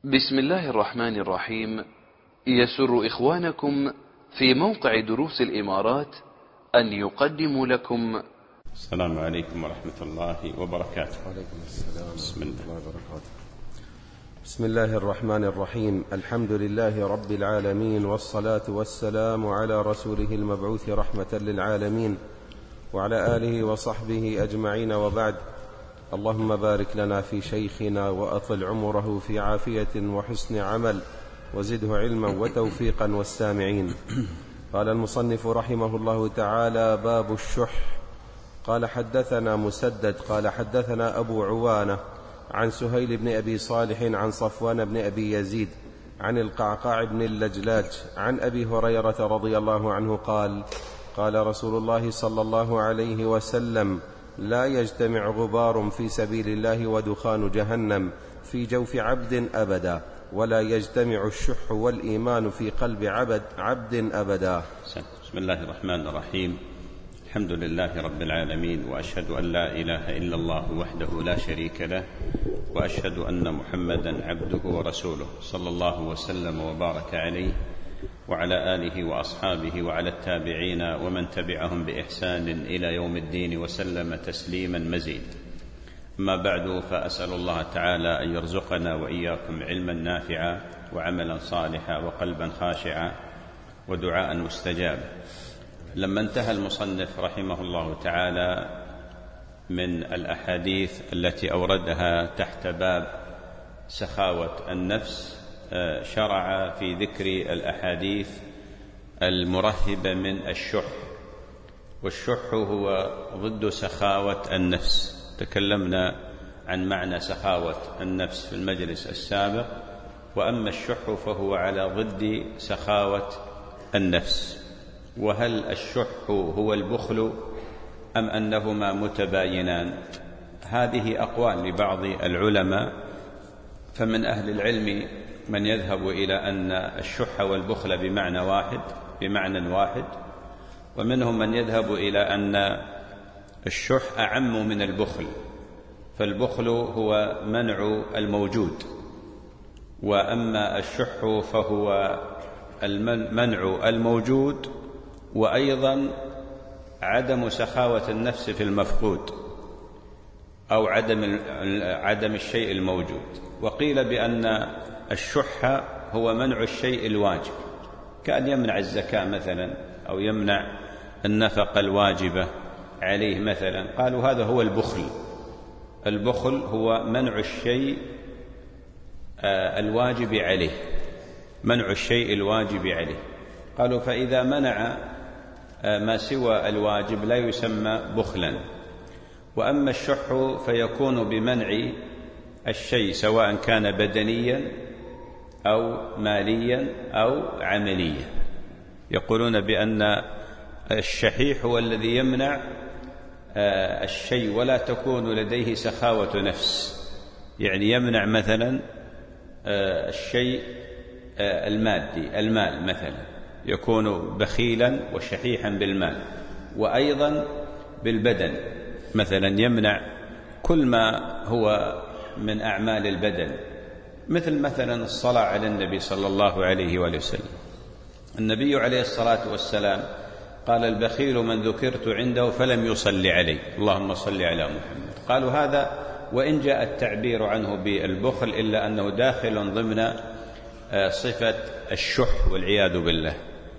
بسم الله الرحمن الرحيم. يسر إخوانكم في موقع دروس الإمارات أن يقدموا لكم السلام عليكم ورحمة الله وبركاته. وعليكم السلام بسم ورحمة الله وبركاته. بسم الله الرحمن الرحيم. الحمد لله رب العالمين، والصلاة والسلام على رسوله المبعوث رحمة للعالمين، وعلى آله وصحبه أجمعين، وبعد. اللهم بارك لنا في شيخنا وأطل عمره في عافية وحسن عمل، وزده علما وتوفيقا والسامعين. قال المصنف رحمه الله تعالى: باب الشح. قال حدثنا مسدد قال حدثنا أبو عوانة عن سهيل بن أبي صالح عن صفوان بن أبي يزيد عن القعقاع بن اللجلاج عن أبي هريرة رضي الله عنه قال: قال رسول الله صلى الله عليه وسلم: لا يجتمع غبار في سبيل الله ودخان جهنم في جوف عبد أبدا، ولا يجتمع الشح والإيمان في قلب عبد أبدا. بسم الله الرحمن الرحيم. الحمد لله رب العالمين، وأشهد أن لا إله إلا الله وحده لا شريك له، وأشهد أن محمدا عبده ورسوله، صلى الله وسلم وبارك عليه وعلى آله وأصحابه وعلى التابعين ومن تبعهم بإحسان إلى يوم الدين، وسلم تسليما مزيد. أما بعد، فأسأل الله تعالى أن يرزقنا وإياكم علما نافعا وعملا صالحا وقلبا خاشعا ودعاء مستجابا. لما انتهى المصنف رحمه الله تعالى من الأحاديث التي أوردها تحت باب سخاوة النفس، شرع في ذكر الأحاديث المرهبة من الشح. والشح هو ضد سخاوة النفس. تكلمنا عن معنى سخاوة النفس في المجلس السابق، وأما الشح فهو على ضد سخاوة النفس. وهل الشح هو البخل أم أنهما متباينان؟ هذه أقوال لبعض العلماء، فمن أهل العلم من يذهب إلى أن الشح والبخل بمعنى واحد، ومنهم من يذهب إلى أن الشح أعم من البخل، فالبخل هو منع الموجود، وأما الشح فهو منع الموجود، وأيضا عدم سخاوة النفس في المفقود، أو عدم الشيء الموجود. وقيل بأن الشح هو منع الشيء الواجب، كأن يمنع الزكاة مثلا، أو يمنع النفقة الواجبة عليه مثلا. قالوا هذا هو البخل. البخل هو منع الشيء الواجب عليه، منع الشيء الواجب عليه. قالوا فإذا منع ما سوى الواجب لا يسمى بخلا. وأما الشح فيكون بمنع الشيء، سواء كان بدنيا أو ماليا أو عمليا. يقولون بأن الشحيح هو الذي يمنع الشيء ولا تكون لديه سخاوة نفس، يعني يمنع مثلا الشيء المادي، المال مثلا، يكون بخيلا وشحيحا بالمال. وأيضا بالبدن مثلا يمنع كل ما هو من أعمال البدن، مثلا الصلاة على النبي صلى الله عليه وآله وسلم. النبي عليه الصلاة والسلام قال: البخيل من ذكرت عنده فلم يصلي علي، اللهم صل على محمد. قالوا هذا وإن جاء التعبير عنه بالبخل، إلا أنه داخل ضمن صفة الشح والعياذ بالله.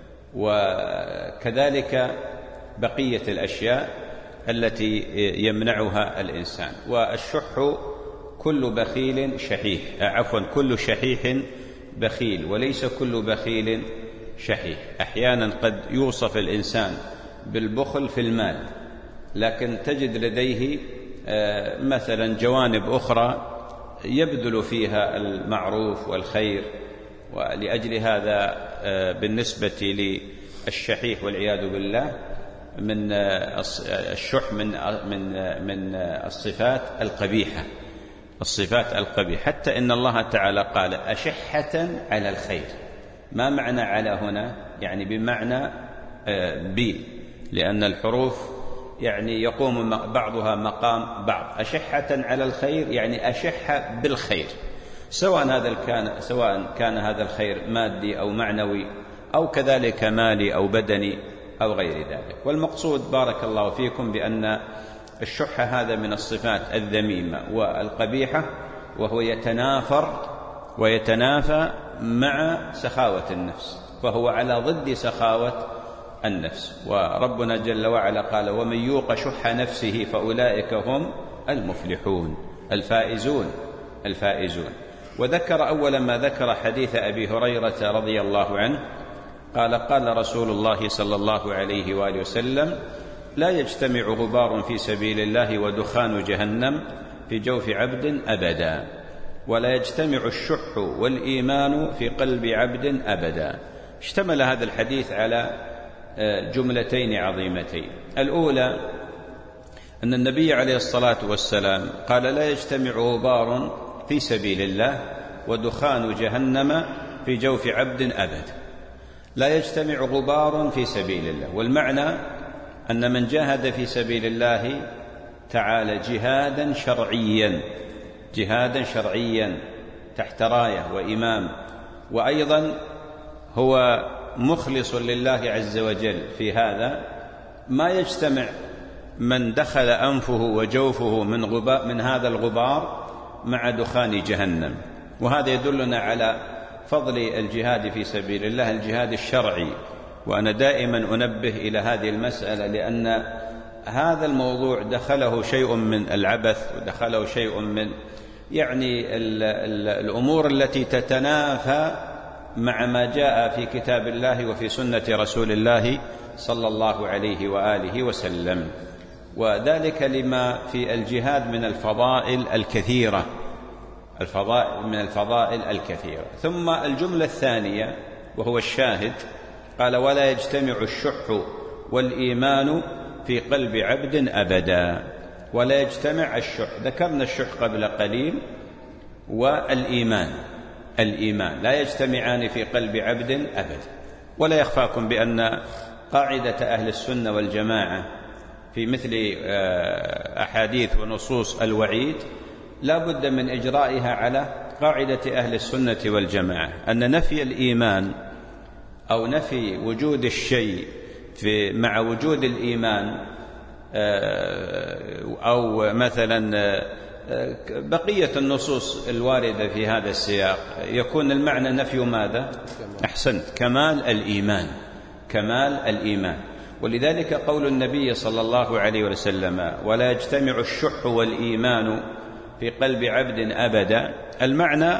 وكذلك بقية الأشياء التي يمنعها الإنسان. والشح كل بخيل شحيح، كل شحيح بخيل، وليس كل بخيل شحيح. أحيانا قد يوصف الإنسان بالبخل في المال، لكن تجد لديه مثلا جوانب أخرى يبذل فيها المعروف والخير. ولأجل هذا بالنسبة للشحيح والعياذ بالله من الشح من الصفات القبيحة، الصفات القبيحة. حتى إن الله تعالى قال: أشحة على الخير. ما معنى على هنا؟ يعني بمعنى لأن الحروف يعني يقوم بعضها مقام بعض. أشحة على الخير يعني أشح بالخير، سواء كان هذا الخير مادي أو معنوي أو كذلك مالي أو بدني أو غير ذلك. والمقصود بارك الله فيكم بأن الشح هذا من الصفات الذميمة والقبيحة، وهو يتنافى مع سخاوة النفس، فهو على ضد سخاوة النفس. وربنا جل وعلا قال: ومن يوق شح نفسه فأولئك هم المفلحون الفائزون. وذكر أول ما ذكر حديث أبي هريرة رضي الله عنه قال: قال رسول الله صلى الله عليه وآله وسلم: لا يجتمع غبار في سبيل الله ودخان جهنم في جوف عبد أبدا، ولا يجتمع الشح والإيمان في قلب عبد أبدا. اشتمل هذا الحديث على جملتين عظيمتين. الأولى أن النبي عليه الصلاة والسلام قال: لا يجتمع غبار في سبيل الله ودخان جهنم في جوف عبد أبدا. لا يجتمع غبار في سبيل الله، والمعنى أن من جاهد في سبيل الله تعالى جهادا شرعيا تحت راية وإمام، وأيضا هو مخلص لله عز وجل في هذا، ما يجتمع من دخل أنفه وجوفه من هذا الغبار مع دخان جهنم. وهذا يدلنا على فضل الجهاد في سبيل الله، الجهاد الشرعي. وأنا دائما أنبه إلى هذه المسألة، لأن هذا الموضوع دخله شيء من العبث، ودخله شيء من الأمور التي تتنافى مع ما جاء في كتاب الله وفي سنة رسول الله صلى الله عليه وآله وسلم، وذلك لما في الجهاد من الفضائل الكثيرة. ثم الجملة الثانية وهو الشاهد، قال: ولا يجتمع الشح والإيمان في قلب عبد أبدا. ولا يجتمع الشح، ذكرنا الشح قبل قليل، والإيمان لا يجتمعان في قلب عبد أبدا. ولا يخفاكم بأن قاعدة أهل السنة والجماعة في مثل أحاديث ونصوص الوعيد لا بد من إجرائها على قاعدة أهل السنة والجماعة، أن نفي الإيمان أو نفي وجود الشيء مع وجود الإيمان، أو مثلا بقية النصوص الواردة في هذا السياق، يكون المعنى نفي ماذا؟ أحسنت، كمال الإيمان. ولذلك قول النبي صلى الله عليه وسلم: ولا يجتمع الشح والإيمان في قلب عبد أبدا، المعنى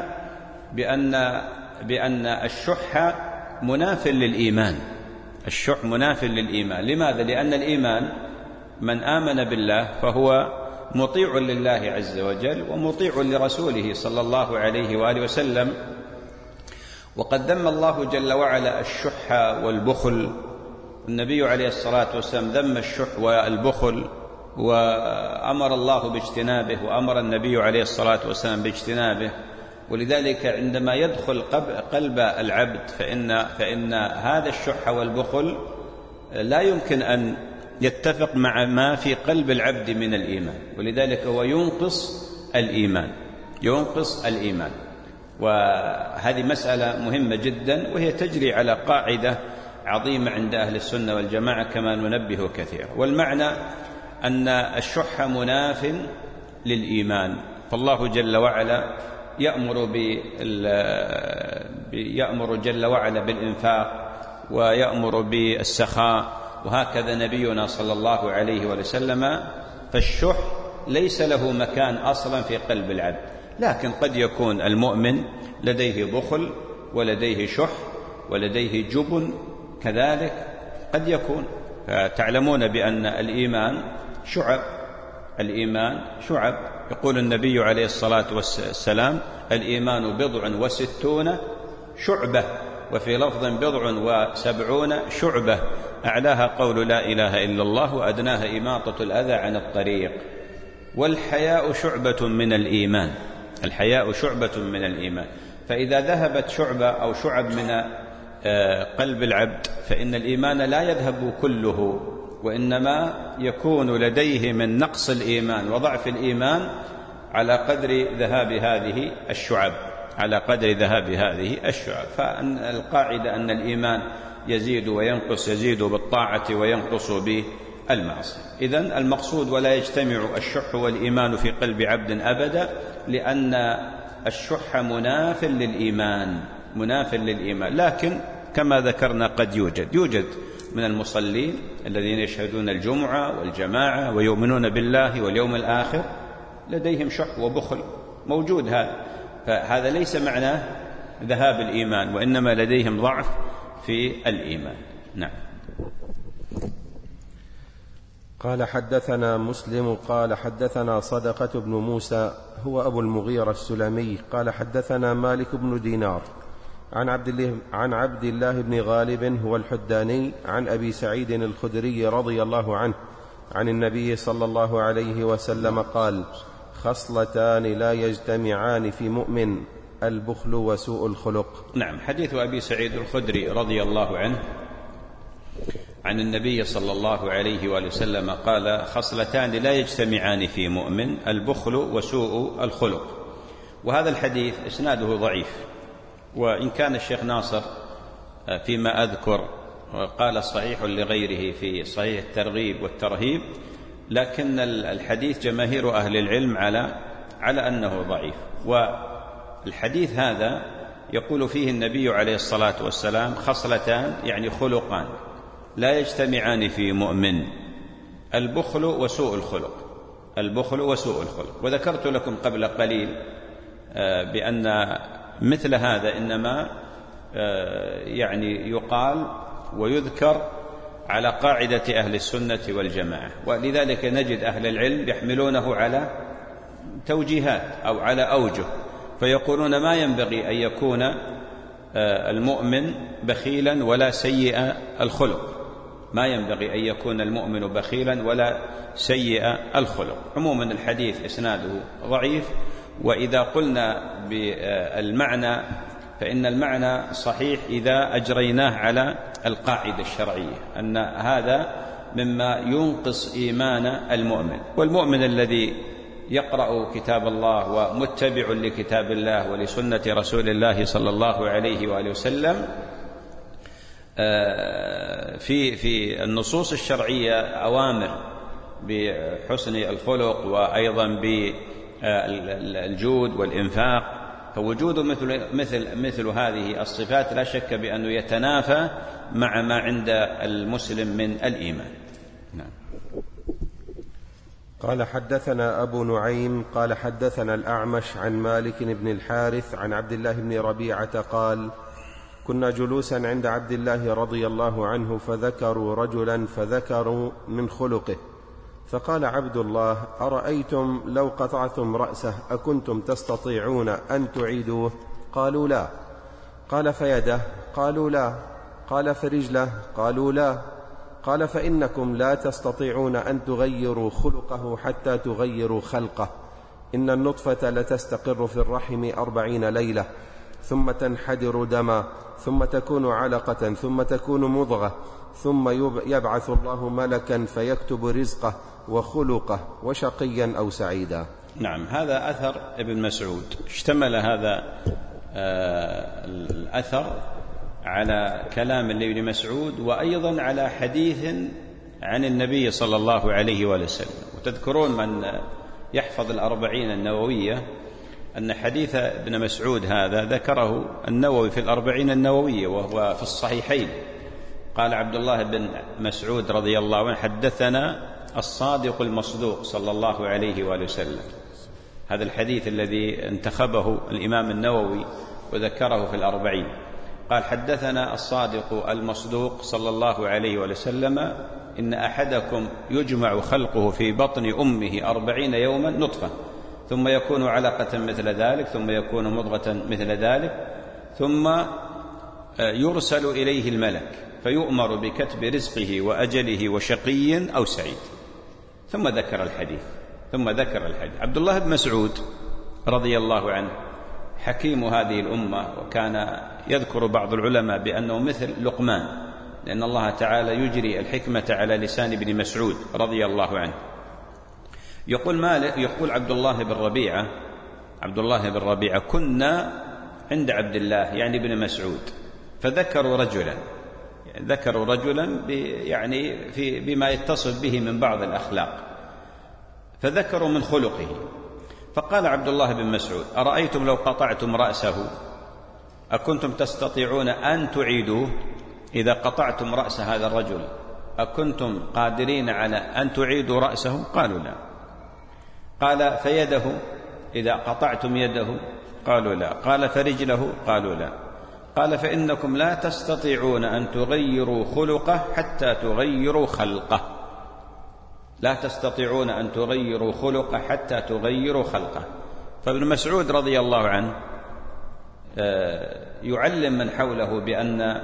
بأن الشح مناف للإيمان. الشح مناف للإيمان. لماذا؟ لأن الإيمان من آمن بالله فهو مطيع لله عز وجل ومطيع لرسوله صلى الله عليه وآله وسلم. وقد ذم الله جل وعلا الشح والبخل. النبي عليه الصلاة والسلام ذم الشح والبخل، وأمر الله باجتنابه، وأمر النبي عليه الصلاة والسلام باجتنابه. ولذلك عندما يدخل قلب العبد فإن هذا الشح والبخل لا يمكن أن يتفق مع ما في قلب العبد من الإيمان، ولذلك هو ينقص الإيمان. وهذه مسألة مهمة جدا، وهي تجري على قاعدة عظيمة عند أهل السنة والجماعة كما ننبه كثيرا. والمعنى أن الشح مناف للإيمان، فالله جل وعلا يأمر جل وعلا بالإنفاق ويأمر بالسخاء، وهكذا نبينا صلى الله عليه وسلم. فالشح ليس له مكان أصلا في قلب العبد، لكن قد يكون المؤمن لديه بخل ولديه شح ولديه جبن، كذلك قد يكون. تعلمون بأن الإيمان شعب. يقول النبي عليه الصلاة والسلام: الإيمان 60 شعبة، وفي لفظ 70 شعبة، أعلاها قول لا إله إلا الله، وأدناها إماطة الأذى عن الطريق. والحياء شعبة من الإيمان. فإذا ذهبت شعبة أو شعب من قلب العبد فإن الإيمان لا يذهب كله، وإنما يكون لديه من نقص الإيمان وضعف الإيمان على قدر ذهاب هذه الشعب. على قدر ذهاب هذه الشعب. فالقاعدة أن الإيمان يزيد وينقص، يزيد بالطاعة وينقص بالمعصية. إذن المقصود ولا يجتمع الشح والإيمان في قلب عبد أبدا، لأن الشح مناف للإيمان. لكن كما ذكرنا قد يوجد من المصلين الذين يشهدون الجمعة والجماعة ويؤمنون بالله واليوم الآخر لديهم شح وبخل، موجود هذا، فهذا ليس معناه ذهاب الإيمان، وإنما لديهم ضعف في الإيمان. نعم. قال حدثنا مسلم قال حدثنا صدقة بن موسى هو أبو المغيرة السلمي قال حدثنا مالك بن دينار عن عبد الله بن غالب هو الحداني عن أبي سعيد الخدري رضي الله عنه عن النبي صلى الله عليه وسلم قال: خصلتان لا يجتمعان في مؤمن: البخل وسوء الخلق. نعم. حديث أبي سعيد الخدري رضي الله عنه عن النبي صلى الله عليه وآله وسلم قال: خصلتان لا يجتمعان في مؤمن: البخل وسوء الخلق. وهذا الحديث إسناده ضعيف، وإن كان الشيخ ناصر فيما أذكر قال صحيح لغيره في صحيح الترغيب والترهيب، لكن الحديث جماهير أهل العلم على أنه ضعيف. والحديث هذا يقول فيه النبي عليه الصلاة والسلام: خصلتان، يعني خلقان، لا يجتمعان في مؤمن: البخل وسوء الخلق. وذكرت لكم قبل قليل بأن مثل هذا إنما يعني يقال ويذكر على قاعدة أهل السنة والجماعة، ولذلك نجد أهل العلم يحملونه على توجيهات أو على أوجه، فيقولون ما ينبغي أن يكون المؤمن بخيلا ولا سيء الخلق، ما ينبغي أن يكون المؤمن بخيلا ولا سيء الخلق. عموما الحديث إسناده ضعيف، وإذا قلنا بالمعنى فإن المعنى صحيح إذا أجريناه على القاعدة الشرعية، أن هذا مما ينقص إيمان المؤمن. والمؤمن الذي يقرأ كتاب الله ومتبع لكتاب الله ولسنة رسول الله صلى الله عليه وآله وسلم في النصوص الشرعية أوامر بحسن الخلق وأيضا بالجود والإنفاق، فوجود مثل هذه الصفات لا شك بأنه يتنافى مع ما عند المسلم من الإيمان. نعم. قال حدثنا أبو نعيم قال حدثنا الأعمش عن مالك بن الحارث عن عبد الله بن ربيعة قال: كنا جلوسا عند عبد الله رضي الله عنه فذكروا رجلا فذكروا من خلقه، فقال عبد الله: أرأيتم لو قطعتم رأسه أكنتم تستطيعون أن تعيدوه؟ قالوا لا. قال: فيده؟ قالوا لا. قال: فرجله؟ قالوا لا. قال: فإنكم لا تستطيعون أن تغيروا خلقه حتى تغيروا خلقه. إن النطفة لتستقر في الرحم 40 ليلة، ثم تنحدر دما، ثم تكون علقة، ثم تكون مضغة، ثم يبعث الله ملكا فيكتب رزقه وخلقه وشقيا أو سعيدا. نعم. هذا أثر ابن مسعود. اشتمل هذا الأثر على كلام لابن مسعود وأيضا على حديث عن النبي صلى الله عليه وسلم. وتذكرون من يحفظ 40 النووية أن حديث ابن مسعود هذا ذكره النووي في 40 النووية وهو في الصحيحين. قال عبد الله بن مسعود رضي الله عنه: حدثنا الصادق المصدوق صلى الله عليه وآله وسلم. هذا الحديث الذي انتخبه الإمام النووي وذكره في 40. قال: حدثنا الصادق المصدوق صلى الله عليه وآله وسلم: إن أحدكم يجمع خلقه في بطن أمه 40 يوما نطفة، ثم يكون علقة مثل ذلك، ثم يكون مضغة مثل ذلك، ثم يرسل إليه الملك فيؤمر بكتب رزقه وأجله وشقي أو سعيد. ثم ذكر الحديث. عبد الله بن مسعود رضي الله عنه حكيم هذه الأمة، وكان يذكر بعض العلماء بأنه مثل لقمان، لأن الله تعالى يجري الحكمة على لسان ابن مسعود رضي الله عنه. يقول عبد الله بن ربيعة: كنا عند عبد الله يعني ابن مسعود، فذكروا رجلا، يعني ذكروا رجلا يعني بما يتصف به من بعض الأخلاق، فذكروا من خلقه. فقال عبد الله بن مسعود: أرأيتم لو قطعتم رأسه أكنتم تستطيعون أن تعيدوه؟ إذا قطعتم رأس هذا الرجل أكنتم قادرين على أن تعيدوا رأسه؟ قالوا لا. قال: فيده، إذا قطعتم يده؟ قالوا لا. قال: فرجله؟ قالوا لا. قال: فإنكم لا تستطيعون أن تغيروا خلقه حتى تغيروا خلقه. لا تستطيعون أن تغيروا خلقه حتى تغيروا خلقه. فابن مسعود رضي الله عنه يعلم من حوله بأن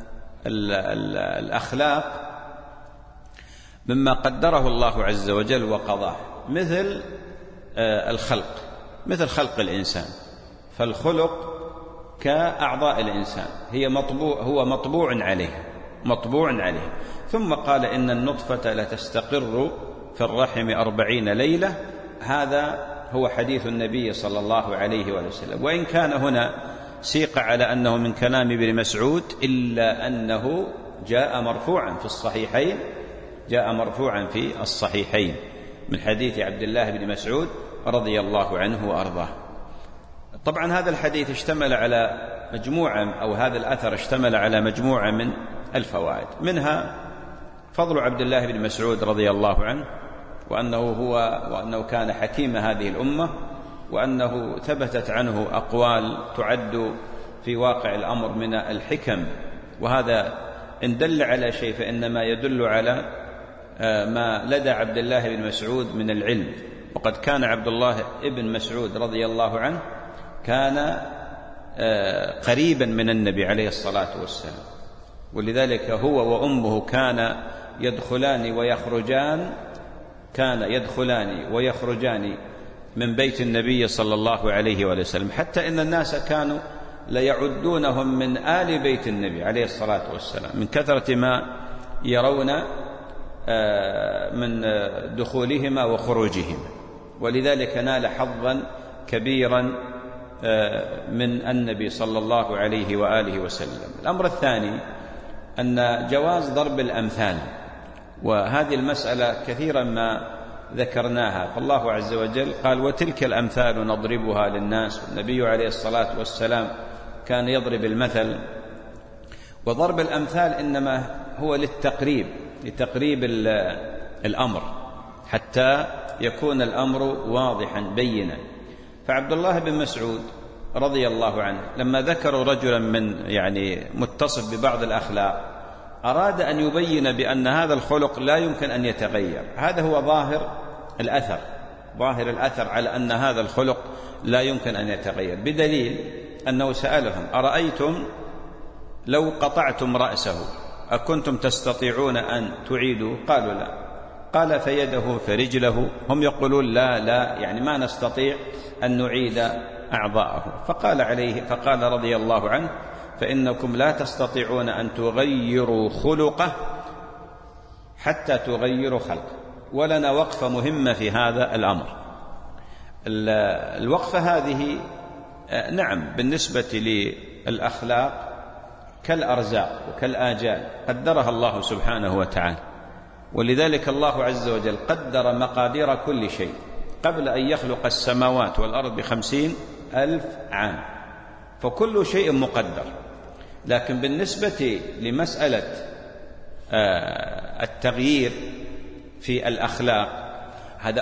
الأخلاق مما قدره الله عز وجل وقضاه، مثل الخلق، مثل خلق الإنسان. فالخلق كأعضاء الإنسان، هو مطبوع عليه. ثم قال: إن النطفة لتستقر في الرحم 40 ليلة. هذا هو حديث النبي صلى الله عليه وسلم، وإن كان هنا سيق على أنه من كلام ابن مسعود، إلا أنه جاء مرفوعا في الصحيحين من حديث عبد الله بن مسعود رضي الله عنه وأرضاه. طبعا هذا الحديث اشتمل على مجموعة، أو هذا الأثر اشتمل على مجموعة من الفوائد، منها فضل عبد الله بن مسعود رضي الله عنه، وأنه كان حكيم هذه الأمة، وأنه ثبتت عنه أقوال تعد في واقع الأمر من الحكم. وهذا إن دل على شيء فإنما يدل على ما لدى عبد الله بن مسعود من العلم. وقد كان عبد الله بن مسعود رضي الله عنه كان قريبا من النبي عليه الصلاة والسلام، ولذلك هو وأمه كان يدخلان ويخرجان من بيت النبي صلى الله عليه وسلم، حتى إن الناس كانوا ليعدونهم من آل بيت النبي عليه الصلاة والسلام من كثرة ما يرون من دخولهما وخروجهما، ولذلك نال حظا كبيرا من النبي صلى الله عليه وآله وسلم. الأمر الثاني أن جواز ضرب الأمثال، وهذه المسألة كثيرا ما ذكرناها. فالله عز وجل قال: وتلك الأمثال نضربها للناس. النبي عليه الصلاة والسلام كان يضرب المثل، وضرب الأمثال إنما هو لتقريب الأمر حتى يكون الأمر واضحا بينا. فعبد الله بن مسعود رضي الله عنه لما ذكروا رجلا من متصف ببعض الأخلاق أراد أن يبين بأن هذا الخلق لا يمكن أن يتغير. هذا هو ظاهر الأثر على أن هذا الخلق لا يمكن أن يتغير، بدليل أنه سألهم: أرأيتم لو قطعتم رأسه أكنتم تستطيعون أن تعيدوا؟ قالوا لا. قال: فيده فرجله؟ هم يقولون لا ما نستطيع أن نعيد أعضاءه. فقال رضي الله عنه: فإنكم لا تستطيعون أن تغيروا خلقه حتى تغيروا خلقه. ولنا وقفة مهمة في هذا الأمر. الوقفة هذه نعم بالنسبة للأخلاق كالأرزاق وكالآجال قدرها الله سبحانه وتعالى، ولذلك الله عز وجل قدر مقادير كل شيء قبل أن يخلق السماوات والأرض ب50,000 عام، فكل شيء مقدر. لكن بالنسبة لمسألة التغيير في الأخلاق هذا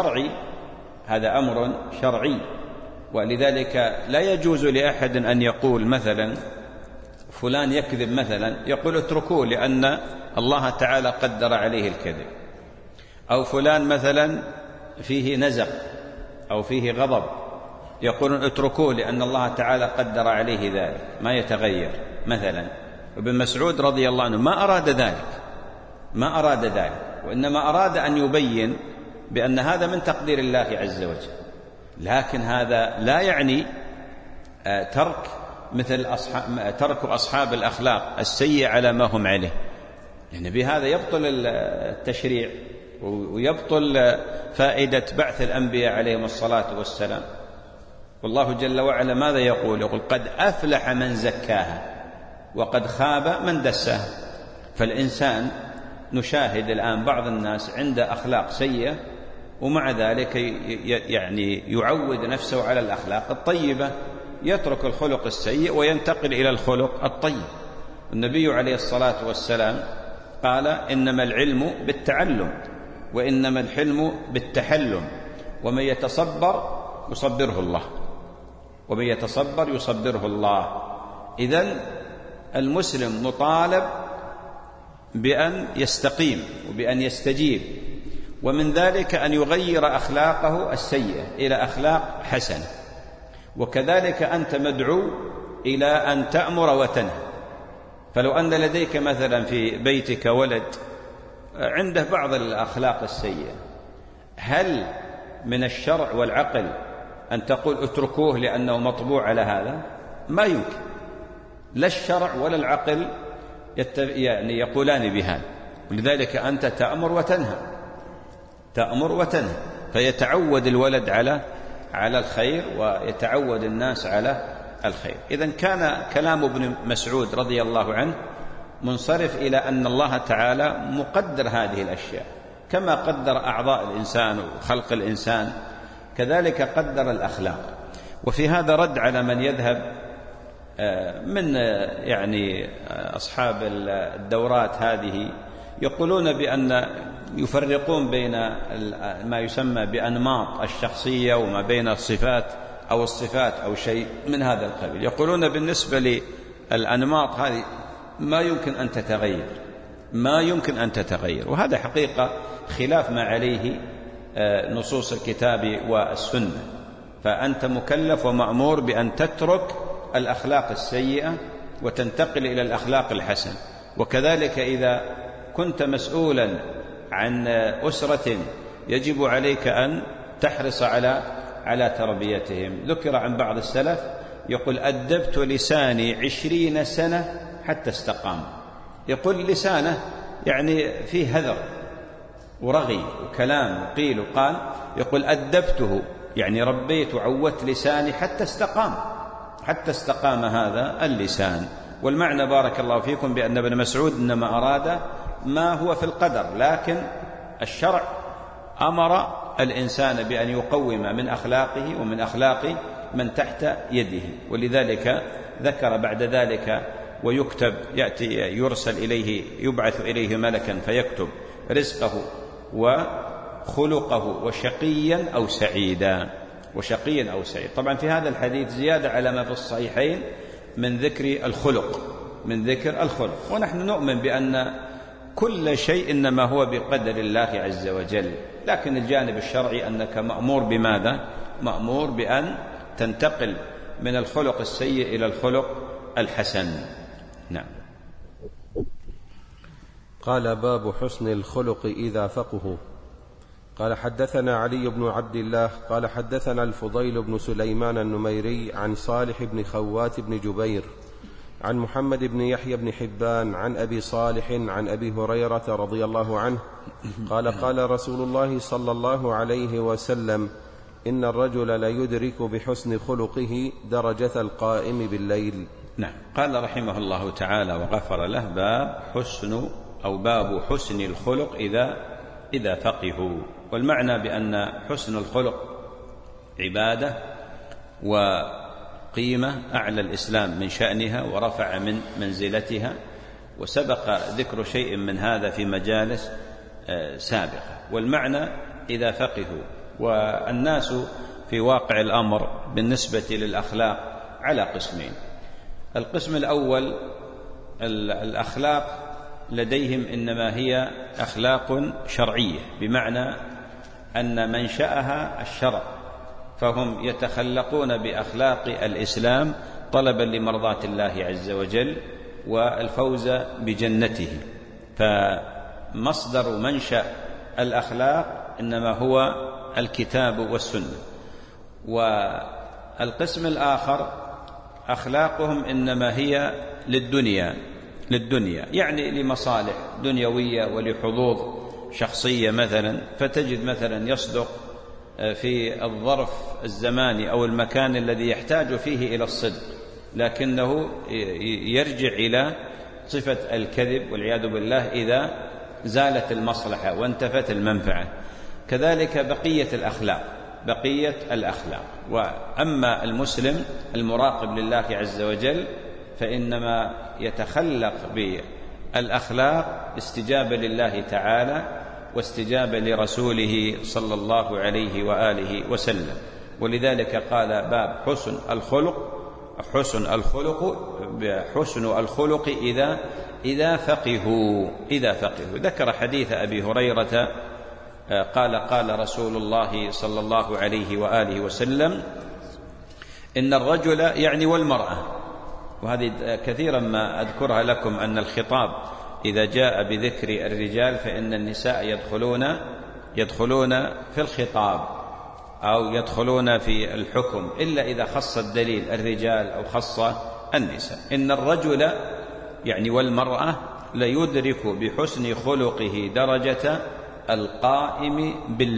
أمر شرعي، ولذلك لا يجوز لأحد أن يقول مثلا فلان يكذب، مثلا يقول اتركوه لأن الله تعالى قدر عليه الكذب، أو فلان مثلا فيه نزق أو فيه غضب يقولون اتركوه لأن الله تعالى قدر عليه ذلك ما يتغير مثلا. ابن مسعود رضي الله عنه ما أراد ذلك، وإنما أراد أن يبين بأن هذا من تقدير الله عز وجل. لكن هذا لا يعني ترك أصحاب الأخلاق السيئة على ما هم عليه، لأن بهذا يبطل التشريع ويبطل فائدة بعث الأنبياء عليهم الصلاة والسلام. والله جل وعلا ماذا يقول؟ يقول قد أفلح من زكاها وقد خاب من دساها. فالإنسان نشاهد الآن بعض الناس عنده أخلاق سيئة ومع ذلك يعني يعود نفسه على الأخلاق الطيبة، يترك الخلق السيء وينتقل إلى الخلق الطيب. النبي عليه الصلاة والسلام قال إنما العلم بالتعلم وإنما الحلم بالتحلم، ومن يتصبر يصبره الله، ومن يتصبر يصبره الله. إذن المسلم مطالب بأن يستقيم وبأن يستجيب، ومن ذلك أن يغير أخلاقه السيئة إلى أخلاق حسنة. وكذلك أنت مدعو إلى أن تأمر وتنهى. فلو أن لديك مثلا في بيتك ولد عنده بعض الأخلاق السيئة، هل من الشرع والعقل أن تقول اتركوه لأنه مطبوع على هذا؟ ما يمكن، لا الشرع ولا العقل يعني يقولان بهذا. ولذلك أنت تأمر وتنهى، تأمر وتنهى، فيتعود الولد على الخير ويتعود الناس على الخير. إذن كان كلام ابن مسعود رضي الله عنه منصرف إلى أن الله تعالى مقدر هذه الأشياء، كما قدر أعضاء الإنسان وخلق الإنسان كذلك قدر الأخلاق. وفي هذا رد على من يذهب من يعني أصحاب الدورات هذه يقولون بأن يفرقون بين ما يسمى بأنماط الشخصية وما بين الصفات أو الصفات أو شيء من هذا القبيل. يقولون بالنسبة للأنماط هذه ما يمكن أن تتغير، ما يمكن أن تتغير، وهذا حقيقة خلاف ما عليه نصوص الكتاب والسنة. فأنت مكلف ومأمور بأن تترك الأخلاق السيئة وتنتقل إلى الأخلاق الحسنة. وكذلك إذا كنت مسؤولا عن أسرة يجب عليك أن تحرص على تربيتهم. ذكر عن بعض السلف يقول أدبت لساني 20 سنة حتى استقام. يقول لسانه يعني فيه هذر ورغي وكلام وقيل وقال، يقول أدبته يعني ربيت وعودت لساني حتى استقام هذا اللسان. والمعنى بارك الله فيكم بأن ابن مسعود إنما أراد ما هو في القدر، لكن الشرع أمر الإنسان بأن يقوم من أخلاقه ومن أخلاق من تحت يده. ولذلك ذكر بعد ذلك ويكتب يأتي يرسل إليه يبعث إليه ملكا فيكتب رزقه وخلقه وشقيا أو سعيدا، وشقيا أو سعيد. طبعا في هذا الحديث زيادة على ما في الصحيحين من ذكر الخلق، ونحن نؤمن بأن كل شيء إنما هو بقدر الله عز وجل، لكن الجانب الشرعي أنك مأمور بماذا؟ مأمور بأن تنتقل من الخلق السيء إلى الخلق الحسن. نعم. قال باب حسن الخلق إذا فقه. قال حدثنا علي بن عبد الله قال حدثنا الفضيل بن سليمان النميري عن صالح بن خوات بن جبير عن محمد بن يحيى بن حبان عن أبي صالح عن أبي هريرة رضي الله عنه قال قال رسول الله صلى الله عليه وسلم إن الرجل ليدرك بحسن خلقه درجة القائم بالليل. نعم. قال رحمه الله تعالى وغفر له باب حسن الخلق إذا فقهوا. والمعنى بأن حسن الخلق عبادة وقيمة أعلى الإسلام من شأنها ورفع من منزلتها، وسبق ذكر شيء من هذا في مجالس سابقة. والمعنى إذا فقهوا. والناس في واقع الأمر بالنسبة للأخلاق على قسمين. القسم الأول الأخلاق لديهم إنما هي أخلاق شرعية، بمعنى أن منشأها الشرع، فهم يتخلقون بأخلاق الإسلام طلبا لمرضاة الله عز وجل والفوز بجنته. فمصدر منشأ الأخلاق إنما هو الكتاب والسنة. والقسم الآخر أخلاقهم إنما هي للدنيا، يعني لمصالح دنيوية ولحظوظ شخصية مثلا. فتجد مثلا يصدق في الظرف الزماني أو المكان الذي يحتاج فيه إلى الصدق، لكنه يرجع إلى صفة الكذب والعياذ بالله إذا زالت المصلحة وانتفت المنفعة. كذلك بقية الأخلاق. وأما المسلم المراقب لله عز وجل فإنما يتخلق بالأخلاق استجابة لله تعالى واستجابة لرسوله صلى الله عليه وآله وسلم. ولذلك قال باب حسن الخلق إذا فقهوا. ذكر حديث أبي هريرة قال رسول الله صلى الله عليه وآله وسلم: إن الرجل يعني والمرأة، وهذه كثيرا ما أذكرها لكم أن الخطاب إذا جاء بذكر الرجال فإن النساء يدخلون في الخطاب أو يدخلون في الحكم إلا إذا خص الدليل الرجال أو خص النساء. إن الرجل يعني والمرأة ليدرك بحسن خلقه درجة القائم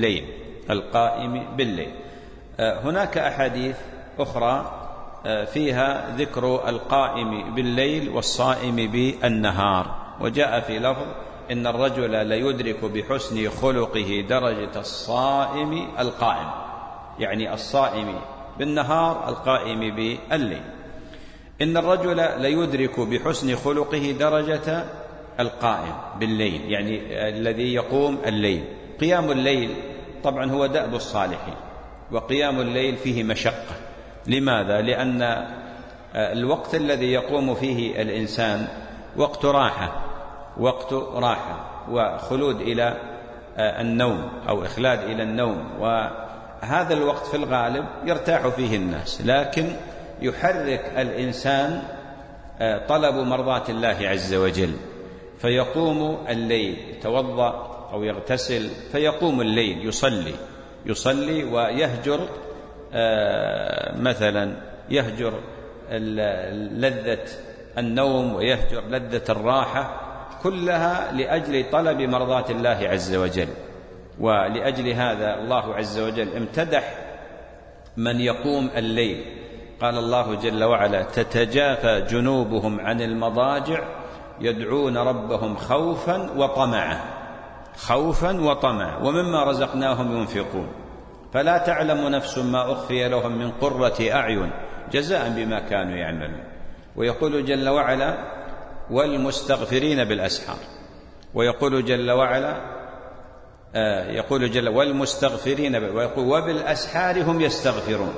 بالليل. هناك أحاديث أخرى فيها ذكر القائم بالليل والصائم بالنهار، وجاء في لفظ: إن الرجل ليدرك بحسن خلقه درجة الصائم القائم، يعني الصائم بالنهار القائم بالليل. إن الرجل ليدرك بحسن خلقه درجة القائم بالليل، يعني الذي يقوم الليل. قيام الليل طبعا هو دأب الصالحين، وقيام الليل فيه مشقة. لماذا؟ لأن الوقت الذي يقوم فيه الإنسان وقت راحة وخلود إلى النوم أو إخلاد إلى النوم، وهذا الوقت في الغالب يرتاح فيه الناس، لكن يحرك الإنسان طلب مرضاة الله عز وجل، فيقوم الليل، يتوضأ أو يغتسل فيقوم الليل يصلي ويهجر مثلا يهجر لذة النوم ويهجر لذة الراحة، كلها لأجل طلب مرضاة الله عز وجل. ولأجل هذا الله عز وجل امتدح من يقوم الليل، قال الله جل وعلا: تتجافى جنوبهم عن المضاجع يدعون ربهم خوفا وطمعا ومما رزقناهم ينفقون فلا تعلم نفس ما أخفي لهم من قرة أعين جزاء بما كانوا يعملون. ويقول جل وعلا: والمستغفرين بالأسحار. ويقول جل وعلا والمستغفرين ويقول: وبالأسحار هم يستغفرون.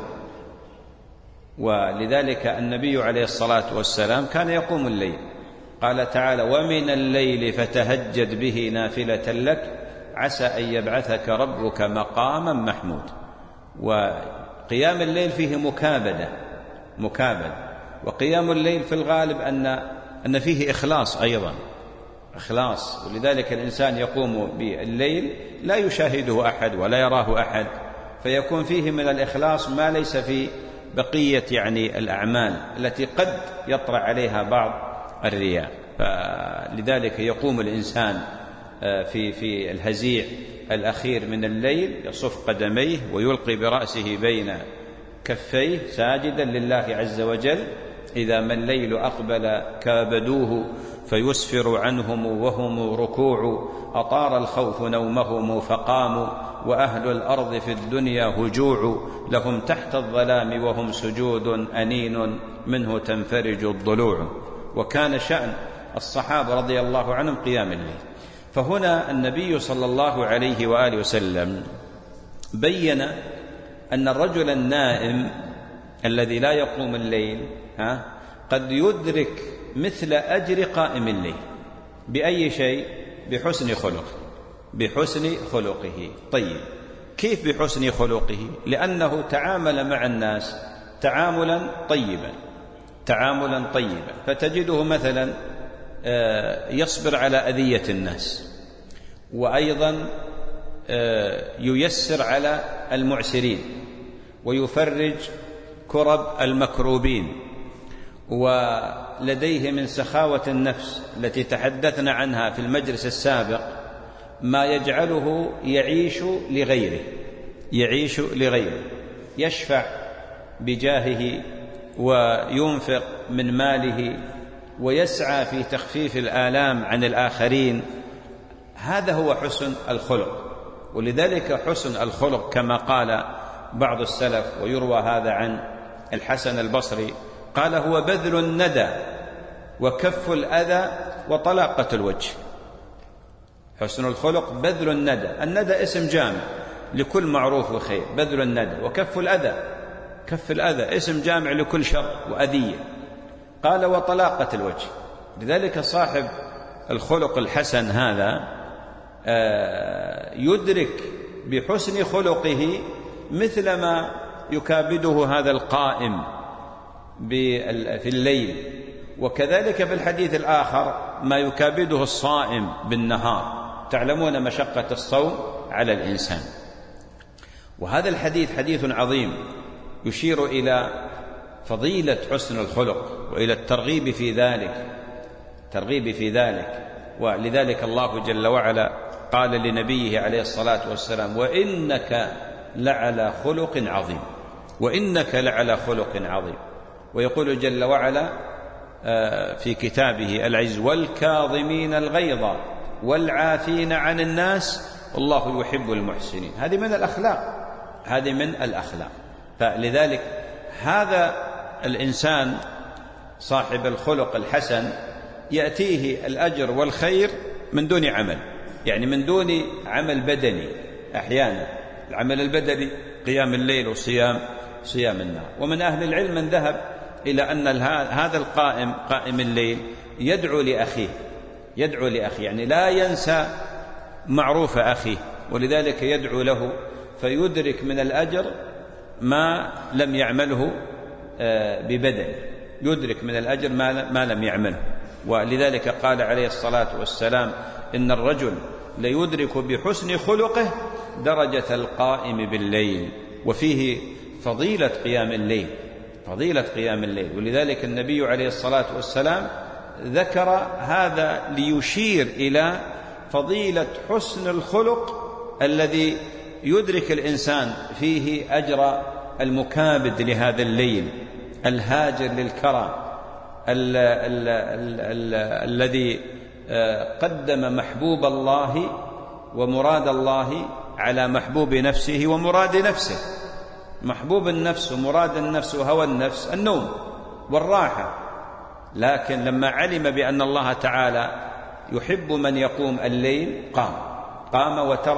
ولذلك النبي عليه الصلاة والسلام كان يقوم الليل، قال تعالى: ومن الليل فتهجد به نافلة لك عسى أن يبعثك ربك مقاما محمود. وقيام الليل فيه مكابدة. وقيام الليل في الغالب أن فيه إخلاص أيضا، ولذلك الإنسان يقوم بالليل لا يشاهده أحد ولا يراه أحد، فيكون فيه من الإخلاص ما ليس في بقية يعني الأعمال التي قد يطرأ عليها بعض الرياء. فلذلك يقوم الإنسان في الهزيع الأخير من الليل، يصف قدميه ويلقي برأسه بين كفيه ساجدا لله عز وجل. إذا ما الليل أقبل كابدوه فيسفر عنهم وهم ركوع، أطار الخوف نومهم فقاموا وأهل الأرض في الدنيا هجوع، لهم تحت الظلام وهم سجود أنين منه تنفرج الضلوع. وكان شأن الصحابة رضي الله عنهم قيام الليل. فهنا النبي صلى الله عليه وآله وسلم بين أن الرجل النائم الذي لا يقوم الليل قد يدرك مثل أجر قائم الليل. بأي شيء؟ بحسن خلقه. طيب، كيف بحسن خلقه؟ لأنه تعامل مع الناس تعاملا طيبا، فتجده مثلا يصبر على أذية الناس، وأيضا ييسر على المعسرين، ويفرج كرب المكروبين، ولديه من سخاوة النفس التي تحدثنا عنها في المجلس السابق ما يجعله يعيش لغيره، يعيش لغيره، يشفع بجاهه وينفق من ماله ويسعى في تخفيف الآلام عن الآخرين. هذا هو حسن الخلق. ولذلك حسن الخلق كما قال بعض السلف، ويروى هذا عن الحسن البصري، قال: هو بذل الندى وكف الأذى وطلاقة الوجه. حسن الخلق بذل الندى. الندى اسم جامع لكل معروف وخير، بذل الندى. وكف الأذى، كف الأذى اسم جامع لكل شر وأذية. قال: وطلاقة الوجه. لذلك صاحب الخلق الحسن هذا يدرك بحسن خلقه مثل ما يكابده هذا القائم في الليل، وكذلك في الحديث الآخر ما يكابده الصائم بالنهار. تعلمون مشقة الصوم على الإنسان. وهذا الحديث حديث عظيم يشير إلى فضيلة حسن الخلق وإلى الترغيب في ذلك. ولذلك الله جل وعلا قال لنبيه عليه الصلاة والسلام: وإنك لعلى خلق عظيم، وإنك لعلى خلق عظيم. ويقول جل وعلا في كتابه العزيز: والكاظمين الغيظ والعافين عن الناس والله يحب المحسنين. هذه من الأخلاق. فلذلك هذا الإنسان صاحب الخلق الحسن يأتيه الأجر والخير من دون عمل، يعني من دون عمل بدني. أحيانا العمل البدني قيام الليل وصيام النهار. ومن أهل العلم من ذهب إلى أن هذا القائم قائم الليل يدعو لأخيه، يعني لا ينسى معروف أخيه، ولذلك يدعو له فيدرك من الأجر ما لم يعمله ببدن، يدرك من الأجر ما لم يعمله. ولذلك قال عليه الصلاة والسلام: إن الرجل ليدرك بحسن خلقه درجة القائم بالليل. وفيه فضيلة قيام الليل. ولذلك النبي عليه الصلاة والسلام ذكر هذا ليشير إلى فضيلة حسن الخلق الذي يدرك الإنسان فيه أجر المكابد لهذا الليل، الهاجر للكرى، الذي قدم محبوب الله ومراد الله على محبوب نفسه ومراد نفسه. محبوب النفس ومراد النفس وهوى النفس النوم والراحة، لكن لما علم بأن الله تعالى يحب من يقوم الليل قام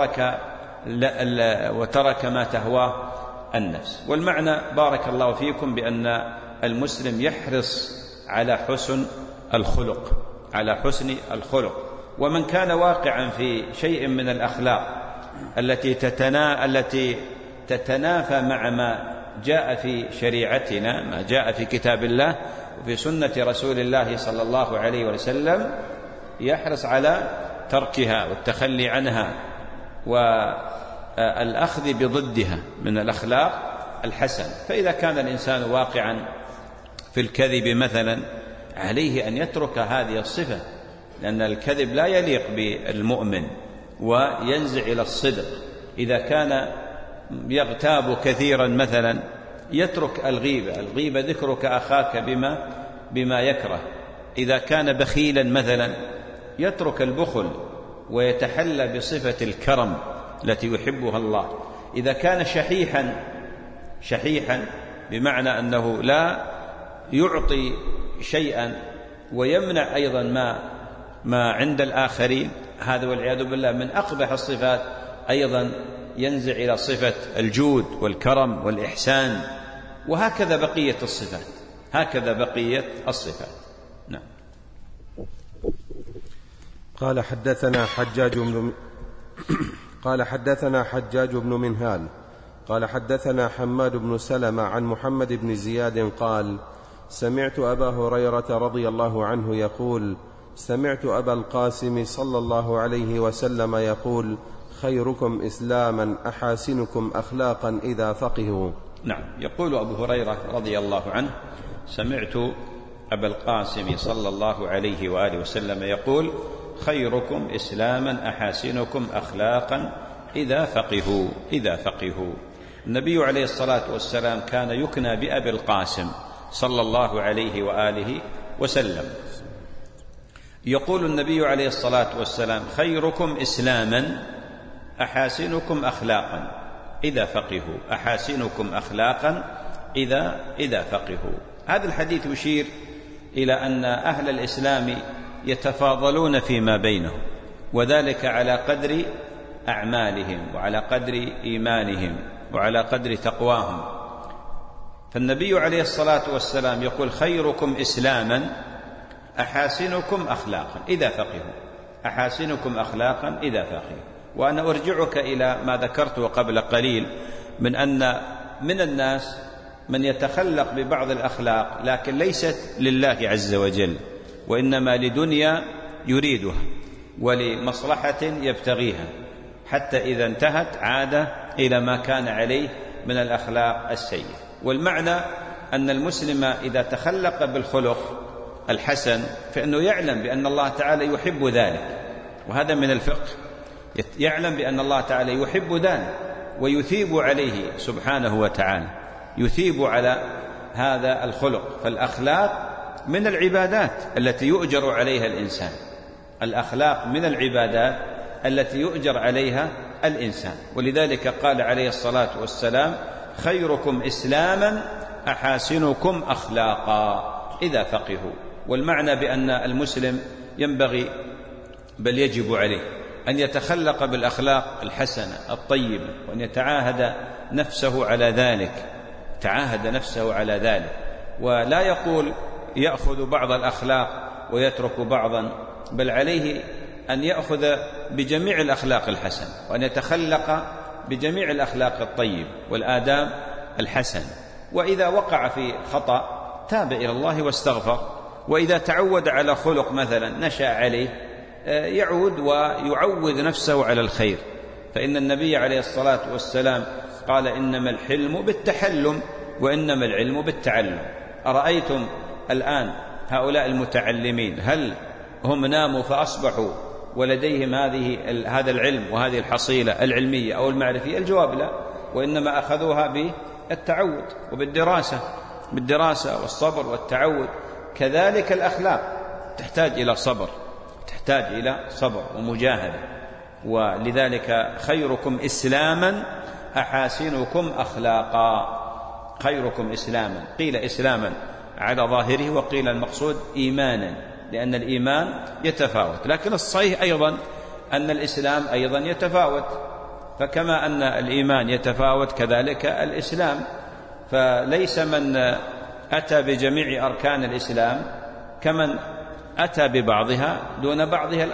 وترك ما تهواه النفس. والمعنى بارك الله فيكم بأن المسلم يحرص على حسن الخلق. ومن كان واقعا في شيء من الأخلاق التي تتنافى مع ما جاء في شريعتنا، ما جاء في كتاب الله وفي سنة رسول الله صلى الله عليه وسلم، يحرص على تركها والتخلي عنها والأخذ بضدها من الأخلاق الحسن. فإذا كان الإنسان واقعا في الكذب مثلا عليه أن يترك هذه الصفة، لأن الكذب لا يليق بالمؤمن، وينزع إلى الصدق. إذا كان يغتاب كثيرا مثلا يترك الغيبة ذكرك أخاك بما يكره. إذا كان بخيلا مثلا يترك البخل ويتحلى بصفة الكرم التي يحبها الله. إذا كان شحيحا بمعنى أنه لا يعطي شيئا ويمنع أيضا ما عند الآخرين، هذا والعياذ بالله من أقبح الصفات، أيضا ينزع إلى صفة الجود والكرم والإحسان. وهكذا بقية الصفات. نعم. قال حدثنا حجاج بن منهال قال حدثنا حماد بن سلمة عن محمد بن زياد قال: سمعت أبا هريرة رضي الله عنه يقول: سمعت أبا القاسم صلى الله عليه وسلم يقول: خيركم إسلاما أحاسنكم أخلاقا إذا فقهوا. نعم. يقول أبو هريرة رضي الله عنه: سمعت أبا القاسم صلى الله عليه وآله وسلم يقول: خيركم إسلاما أحاسنكم أخلاقا إذا فقهوا. النبي عليه الصلاة والسلام كان يكنى بأبي القاسم صلى الله عليه وآله وسلم. يقول النبي عليه الصلاة والسلام: خيركم إسلاما أحاسنكم أخلاقا إذا فقهوا. أحاسنكم أخلاقا إذا فقهوا. هذا الحديث يشير إلى أن أهل الإسلام يتفاضلون فيما بينهم، وذلك على قدر أعمالهم وعلى قدر إيمانهم وعلى قدر تقواهم. فالنبي عليه الصلاة والسلام يقول: خيركم إسلاما أحاسنكم أخلاقا إذا فقهوا. أحاسنكم أخلاقا إذا فقهوا. وأنا أرجعك إلى ما ذكرته قبل قليل من أن من الناس من يتخلق ببعض الأخلاق لكن ليست لله عز وجل، وإنما لدنيا يريدها ولمصلحة يبتغيها، حتى إذا انتهت عاد إلى ما كان عليه من الأخلاق السيئة. والمعنى أن المسلم إذا تخلق بالخلق الحسن فإنه يعلم بأن الله تعالى يحب ذلك، وهذا من الفقه. يعلم بأن الله تعالى يحب ذلك ويثيب عليه سبحانه وتعالى، يثيب على هذا الخلق. فالأخلاق من العبادات التي يؤجر عليها الإنسان. الأخلاق من العبادات التي يؤجر عليها الإنسان. ولذلك قال عليه الصلاة والسلام: خيركم إسلاما أحاسنكم أخلاقا إذا فقهوا. والمعنى بأن المسلم ينبغي بل يجب عليه أن يتخلق بالأخلاق الحسنة الطيبة، وأن يتعاهد نفسه على ذلك، ولا يقول يأخذ بعض الأخلاق ويترك بعضا، بل عليه أن يأخذ بجميع الأخلاق الحسنة، وأن يتخلق بجميع الأخلاق الطيبة والآداب الحسنة. وإذا وقع في خطأ تاب إلى الله واستغفر، وإذا تعود على خلق مثلا نشأ عليه يعود ويعود نفسه على الخير. فإن النبي عليه الصلاة والسلام قال: إنما الحلم بالتحلم وإنما العلم بالتعلم. أرأيتم الآن هؤلاء المتعلمين هل هم ناموا فأصبحوا ولديهم هذا العلم وهذه الحصيلة العلمية أو المعرفية؟ الجواب لا، وإنما أخذوها بالتعود وبالدراسة والصبر والتعود. كذلك الأخلاق تحتاج إلى صبر ومجاهدة. ولذلك خيركم إسلاما أحاسنكم أخلاقا. خيركم إسلاما، قيل إسلاما على ظاهره، وقيل المقصود إيمانا، لأن الإيمان يتفاوت. لكن الصحيح أيضا أن الإسلام أيضا يتفاوت، فكما أن الإيمان يتفاوت كذلك الإسلام. فليس من أتى بجميع أركان الإسلام كمن أتى ببعضها دون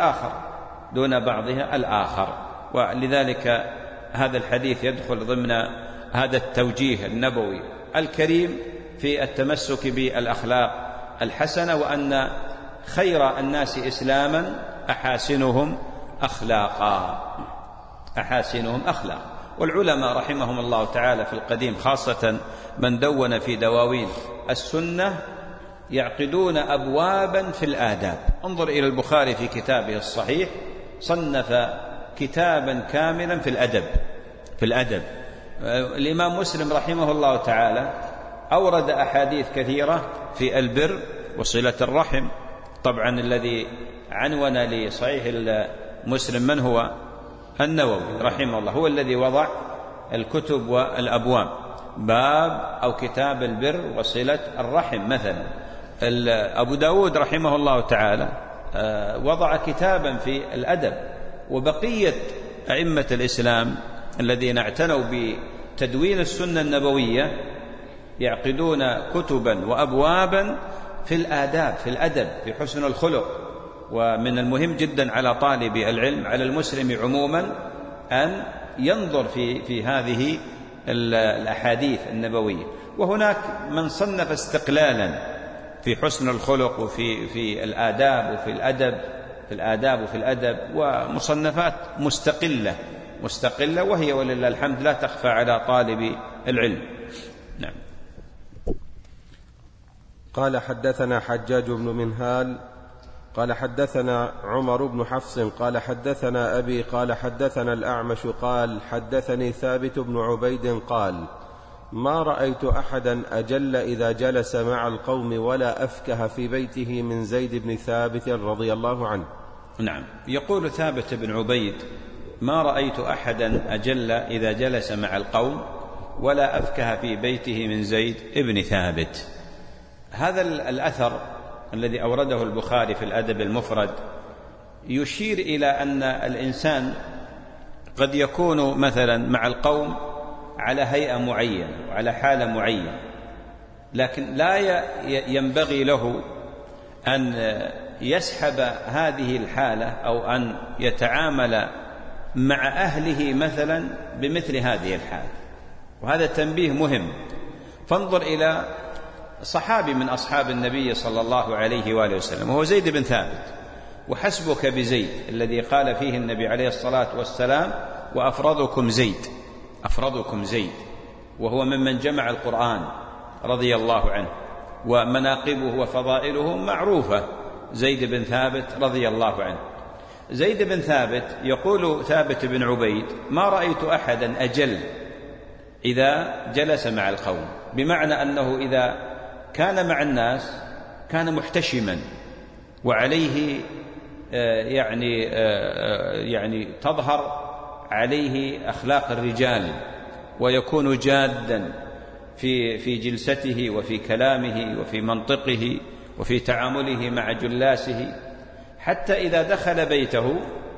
بعضها الآخر. ولذلك هذا الحديث يدخل ضمن هذا التوجيه النبوي الكريم في التمسك بالأخلاق الحسنة، وأن خير الناس إسلاما أحاسنهم أخلاقا. والعلماء رحمهم الله تعالى في القديم، خاصة من دون في دواوين السنة، يعقدون أبوابا في الآداب. انظر إلى البخاري في كتابه الصحيح، صنف كتابا كاملا في الأدب. الإمام مسلم رحمه الله تعالى أورد أحاديث كثيرة في البر وصلة الرحم. طبعا الذي عنون لصحيح مسلم من هو؟ النووي رحمه الله، هو الذي وضع الكتب والأبواب، باب أو كتاب البر وصلة الرحم مثلا. أبو داود رحمه الله تعالى وضع كتابا في الأدب. وبقية أئمة الإسلام الذين اعتنوا بتدوين السنة النبوية يعقدون كتبا وأبوابا في الأدب، في حسن الخلق. ومن المهم جدا على طالب العلم، على المسلم عموما، أن ينظر في هذه الأحاديث النبوية. وهناك من صنف استقلالا في حسن الخلق وفي الآداب وفي الأدب، ومصنفات مستقلة، وهي ولله الحمد لا تخفى على طالب العلم. نعم. قال: حدثنا حجاج بن منهال قال حدثنا عمر بن حفص قال حدثنا أبي قال حدثنا الأعمش قال حدثني ثابت بن عبيد قال ما رأيت أحدا أجل إذا جلس مع القوم ولا أفكه في بيته من زيد بن ثابت رضي الله عنه. نعم، يقول ثابت بن عبيد ما رأيت أحدا أجل إذا جلس مع القوم ولا أفكه في بيته من زيد بن ثابت. هذا الأثر الذي أورده البخاري في الأدب المفرد يشير إلى أن الإنسان قد يكون مثلا مع القوم على هيئة معينة وعلى حالة معينة، لكن لا ينبغي له أن يسحب هذه الحالة أو أن يتعامل مع أهله مثلا بمثل هذه الحالة. وهذا تنبيه مهم. فانظر إلى صحابي من أصحاب النبي صلى الله عليه وآله وسلم وهو زيد بن ثابت، وحسبك بزيد الذي قال فيه النبي عليه الصلاة والسلام وأفرضكم زيد، وهو ممن جمع القرآن رضي الله عنه، ومناقبه وفضائله معروفة. زيد بن ثابت رضي الله عنه. زيد بن ثابت يقول ثابت بن عبيد ما رأيت أحدا أجل إذا جلس مع القوم، بمعنى أنه إذا كان مع الناس كان محتشما وعليه يعني تظهر عليه أخلاق الرجال، ويكون جادا في جلسته وفي كلامه وفي منطقه وفي تعامله مع جلاسه، حتى إذا دخل بيته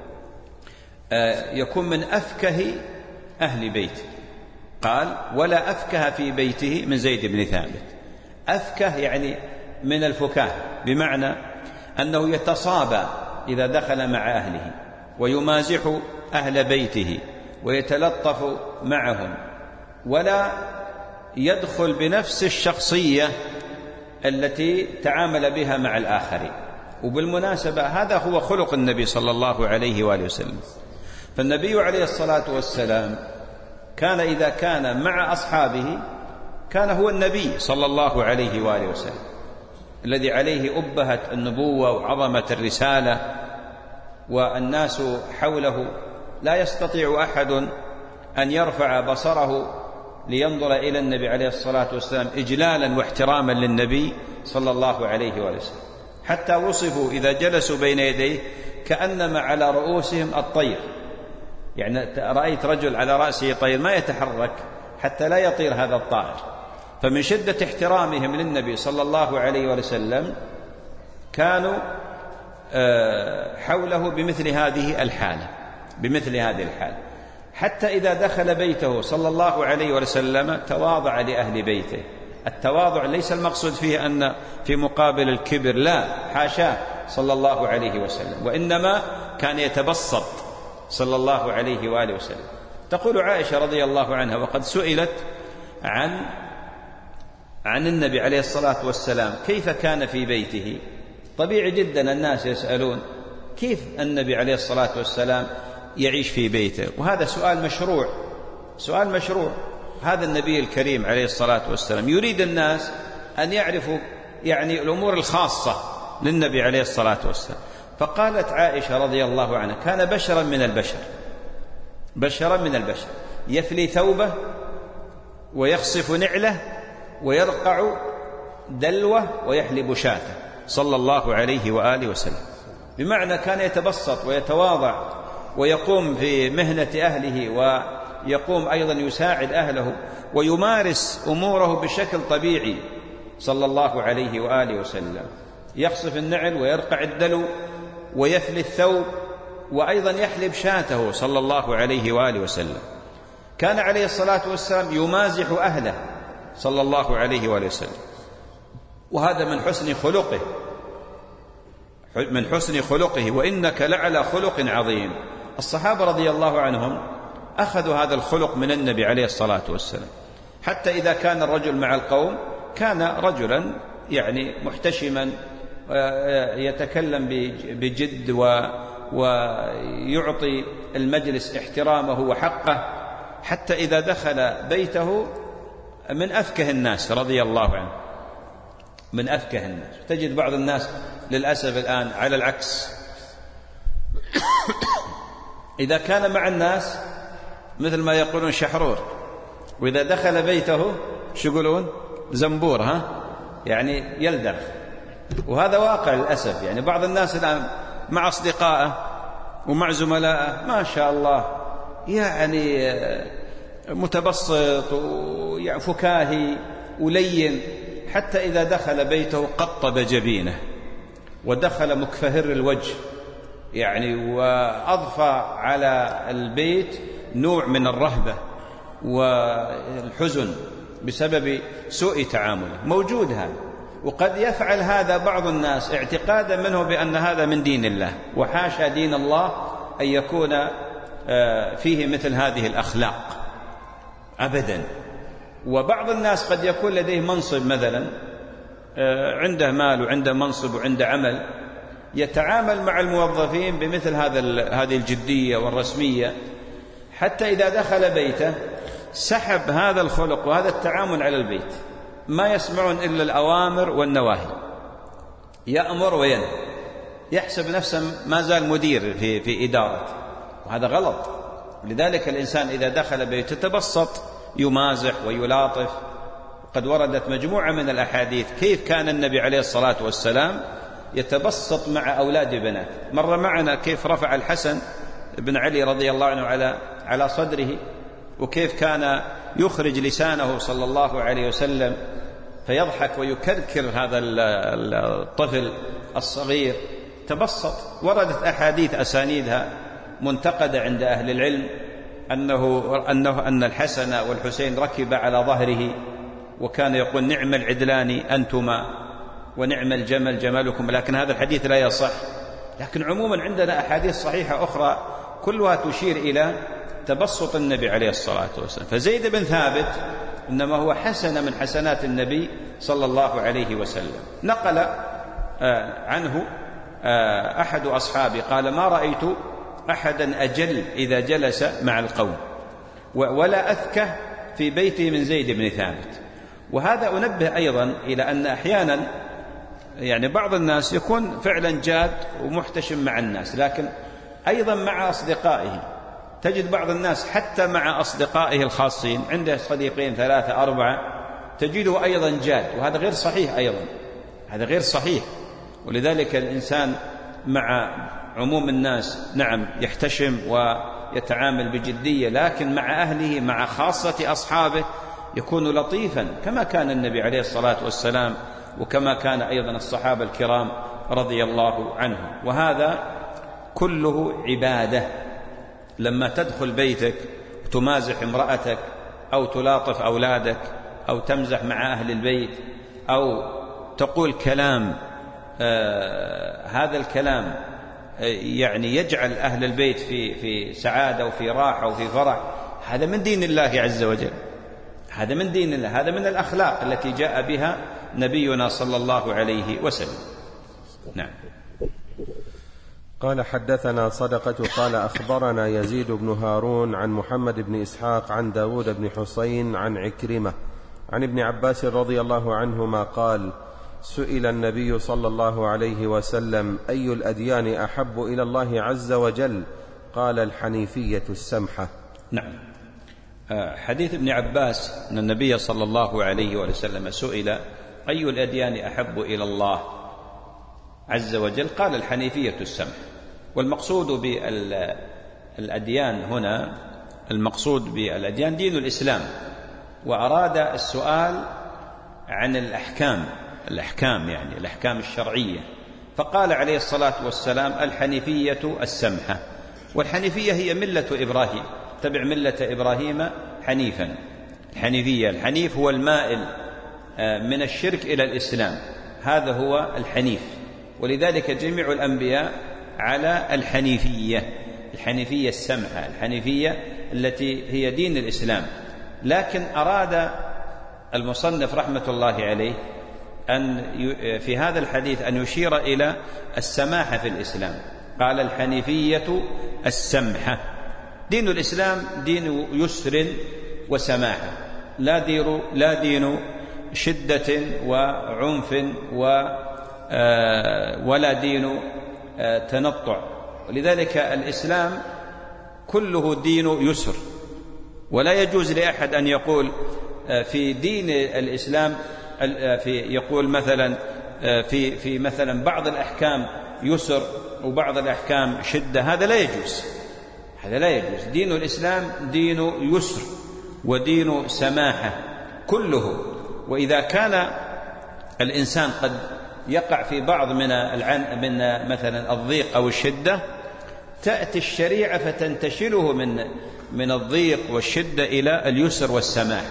يكون من أفكه أهل بيته. قال ولا أفكه في بيته من زيد بن ثابت. أفكه يعني من الفكاهة، بمعنى أنه يتصابى إذا دخل مع أهله ويمازح أهل بيته ويتلطف معهم، ولا يدخل بنفس الشخصية التي تعامل بها مع الآخرين. وبالمناسبة هذا هو خلق النبي صلى الله عليه وآله وسلم. فالنبي عليه الصلاة والسلام كان إذا كان مع أصحابه كان هو النبي صلى الله عليه وآله وسلم الذي عليه أبهت النبوة وعظمة الرسالة، والناس حوله لا يستطيع أحد أن يرفع بصره لينظر إلى النبي عليه الصلاة والسلام إجلالا واحتراما للنبي صلى الله عليه وآله وسلم، حتى وصفوا إذا جلسوا بين يديه كأنما على رؤوسهم الطير. يعني رأيت رجل على رأسه طير ما يتحرك حتى لا يطير هذا الطائر. فمن شدة احترامهم للنبي صلى الله عليه وسلم كانوا حوله بمثل هذه الحالة، حتى إذا دخل بيته صلى الله عليه وسلم تواضع لأهل بيته. التواضع ليس المقصود فيه أن في مقابل الكبر، لا، حاشاه صلى الله عليه وسلم، وإنما كان يتبسط صلى الله عليه وآله وسلم. تقول عائشة رضي الله عنها وقد سئلت عن النبي عليه الصلاة والسلام كيف كان في بيته. طبيعي جدا الناس يسألون كيف النبي عليه الصلاة والسلام يعيش في بيته، وهذا سؤال مشروع. هذا النبي الكريم عليه الصلاة والسلام يريد الناس أن يعرفوا يعني الأمور الخاصة للنبي عليه الصلاة والسلام. فقالت عائشة رضي الله عنها كان بشرا من البشر يفلي ثوبه ويخصف نعله ويرقع دلوه ويحلب شاته صلى الله عليه وآله وسلم. بمعنى كان يتبسط ويتواضع ويقوم في مهنة أهله، ويقوم أيضا يساعد أهله ويمارس أموره بشكل طبيعي صلى الله عليه وآله وسلم. يخصف النعل ويرقع الدلو ويفلي الثوب وأيضا يحلب شاته صلى الله عليه وآله وسلم. كان عليه الصلاة والسلام يمازح أهله صلى الله عليه وآله وسلم، وهذا من حسن خلقه وإنك لعلى خلق عظيم. الصحابة رضي الله عنهم أخذوا هذا الخلق من النبي عليه الصلاة والسلام، حتى إذا كان الرجل مع القوم كان رجلا يعني محتشما يتكلم بجد ويعطي المجلس احترامه وحقه، حتى إذا دخل بيته من أفكه الناس رضي الله عنه، من أفكه الناس. تجد بعض الناس للأسف الآن على العكس. إذا كان مع الناس مثل ما يقولون شحرور، وإذا دخل بيته شو يقولون؟ زنبور، يعني يلدغ. وهذا واقع للأسف. يعني بعض الناس الآن مع أصدقائه ومع زملائه ما شاء الله يعني متبسط وفكاهي ولين، حتى إذا دخل بيته قطب جبينه ودخل مكفهر الوجه، يعني وأضفى على البيت نوع من الرهبة والحزن بسبب سوء تعامله. موجود هذا، وقد يفعل هذا بعض الناس اعتقادا منه بأن هذا من دين الله، وحاشا دين الله أن يكون فيه مثل هذه الأخلاق أبدا. وبعض الناس قد يكون لديه منصب مثلا، عنده مال وعنده منصب وعنده عمل، يتعامل مع الموظفين بمثل هذه الجدية والرسمية، حتى إذا دخل بيته سحب هذا الخلق وهذا التعامل على البيت، ما يسمعون إلا الأوامر والنواهي، يأمر وينهى، يحسب نفسه ما زال مدير في إدارته، وهذا غلط. لذلك الإنسان إذا دخل بيته تبسط، يمازح ويلاطف. قد وردت مجموعة من الأحاديث كيف كان النبي عليه الصلاة والسلام يتبسط مع أولاد بنات. مر معنا كيف رفع الحسن بن علي رضي الله عنه على صدره، وكيف كان يخرج لسانه صلى الله عليه وسلم فيضحك ويكركر هذا الطفل الصغير. تبسط. وردت أحاديث أسانيدها منتقدة عند أهل العلم أن الحسن والحسين ركب على ظهره، وكان يقول نعم العدلان أنتما ونعم الجمل جملكم، لكن هذا الحديث لا يصح. لكن عموما عندنا أحاديث صحيحة أخرى كلها تشير إلى تبسط النبي عليه الصلاة والسلام. فزيد بن ثابت إنما هو حسنة من حسنات النبي صلى الله عليه وسلم. نقل عنه أحد أصحابه قال ما رأيت أحدا أجل إذا جلس مع القوم ولا أذكى في بيته من زيد بن ثابت. وهذا أنبه أيضا إلى أن أحيانا يعني بعض الناس يكون فعلا جاد ومحتشم مع الناس، لكن أيضا مع أصدقائه تجد بعض الناس حتى مع أصدقائه الخاصين عنده صديقين 3 4 تجده أيضا جاد، وهذا غير صحيح. أيضا هذا غير صحيح. ولذلك الإنسان مع عموم الناس نعم يحتشم ويتعامل بجدية، لكن مع أهله مع خاصة أصحابه يكون لطيفا كما كان النبي عليه الصلاة والسلام، وكما كان أيضا الصحابة الكرام رضي الله عنهم. وهذا كله عبادة. لما تدخل بيتك تمازح امرأتك أو تلاطف أولادك أو تمزح مع أهل البيت أو تقول كلام، هذا الكلام يعني يجعل أهل البيت في سعادة وفي راحة وفي فرح، هذا من دين الله عز وجل، هذا من دين الله، هذا من الأخلاق التي جاء بها نبينا صلى الله عليه وسلم. نعم. قال حدثنا صدقة قال أخبرنا يزيد بن هارون عن محمد بن إسحاق عن داود بن حسين عن عكرمة عن ابن عباس رضي الله عنهما قال سئل النبي صلى الله عليه وسلم أي الأديان أحب إلى الله عز وجل؟ قال الحنيفية السمحة. نعم. حديث ابن عباس أن النبي صلى الله عليه وسلم سئل أي الأديان أحب إلى الله عز وجل؟ قال الحنيفية السمحة. والمقصود بالأديان هنا المقصود بالأديان دين الإسلام، وأراد السؤال عن الأحكام يعني الأحكام الشرعية، فقال عليه الصلاة والسلام الحنيفية السمحة. والحنيفية هي ملة إبراهيم، تبع ملة إبراهيم حنيفا. الحنيفية، الحنيف هو المائل من الشرك إلى الإسلام، هذا هو الحنيف. ولذلك جميع الأنبياء على الحنيفية السمحة، الحنيفية التي هي دين الإسلام. لكن أراد المصنف رحمة الله عليه أن في هذا الحديث أن يشير إلى السماحة في الإسلام، قال الحنيفية السمحة. دين الإسلام دين يسر وسماحة، لا دين شدة وعنف ولا دين تنطع. ولذلك الإسلام كله دين يسر، ولا يجوز لأحد أن يقول في دين الإسلام يقول مثلا في مثلا بعض الأحكام يسر وبعض الأحكام شدة. هذا لا يجوز، هذا لا يجوز. دين الإسلام دين يسر ودين سماحة كله. وإذا كان الإنسان قد يقع في بعض من مثلا الضيق أو الشدة، تأتي الشريعة فتنتشله من الضيق والشدة إلى اليسر والسماح.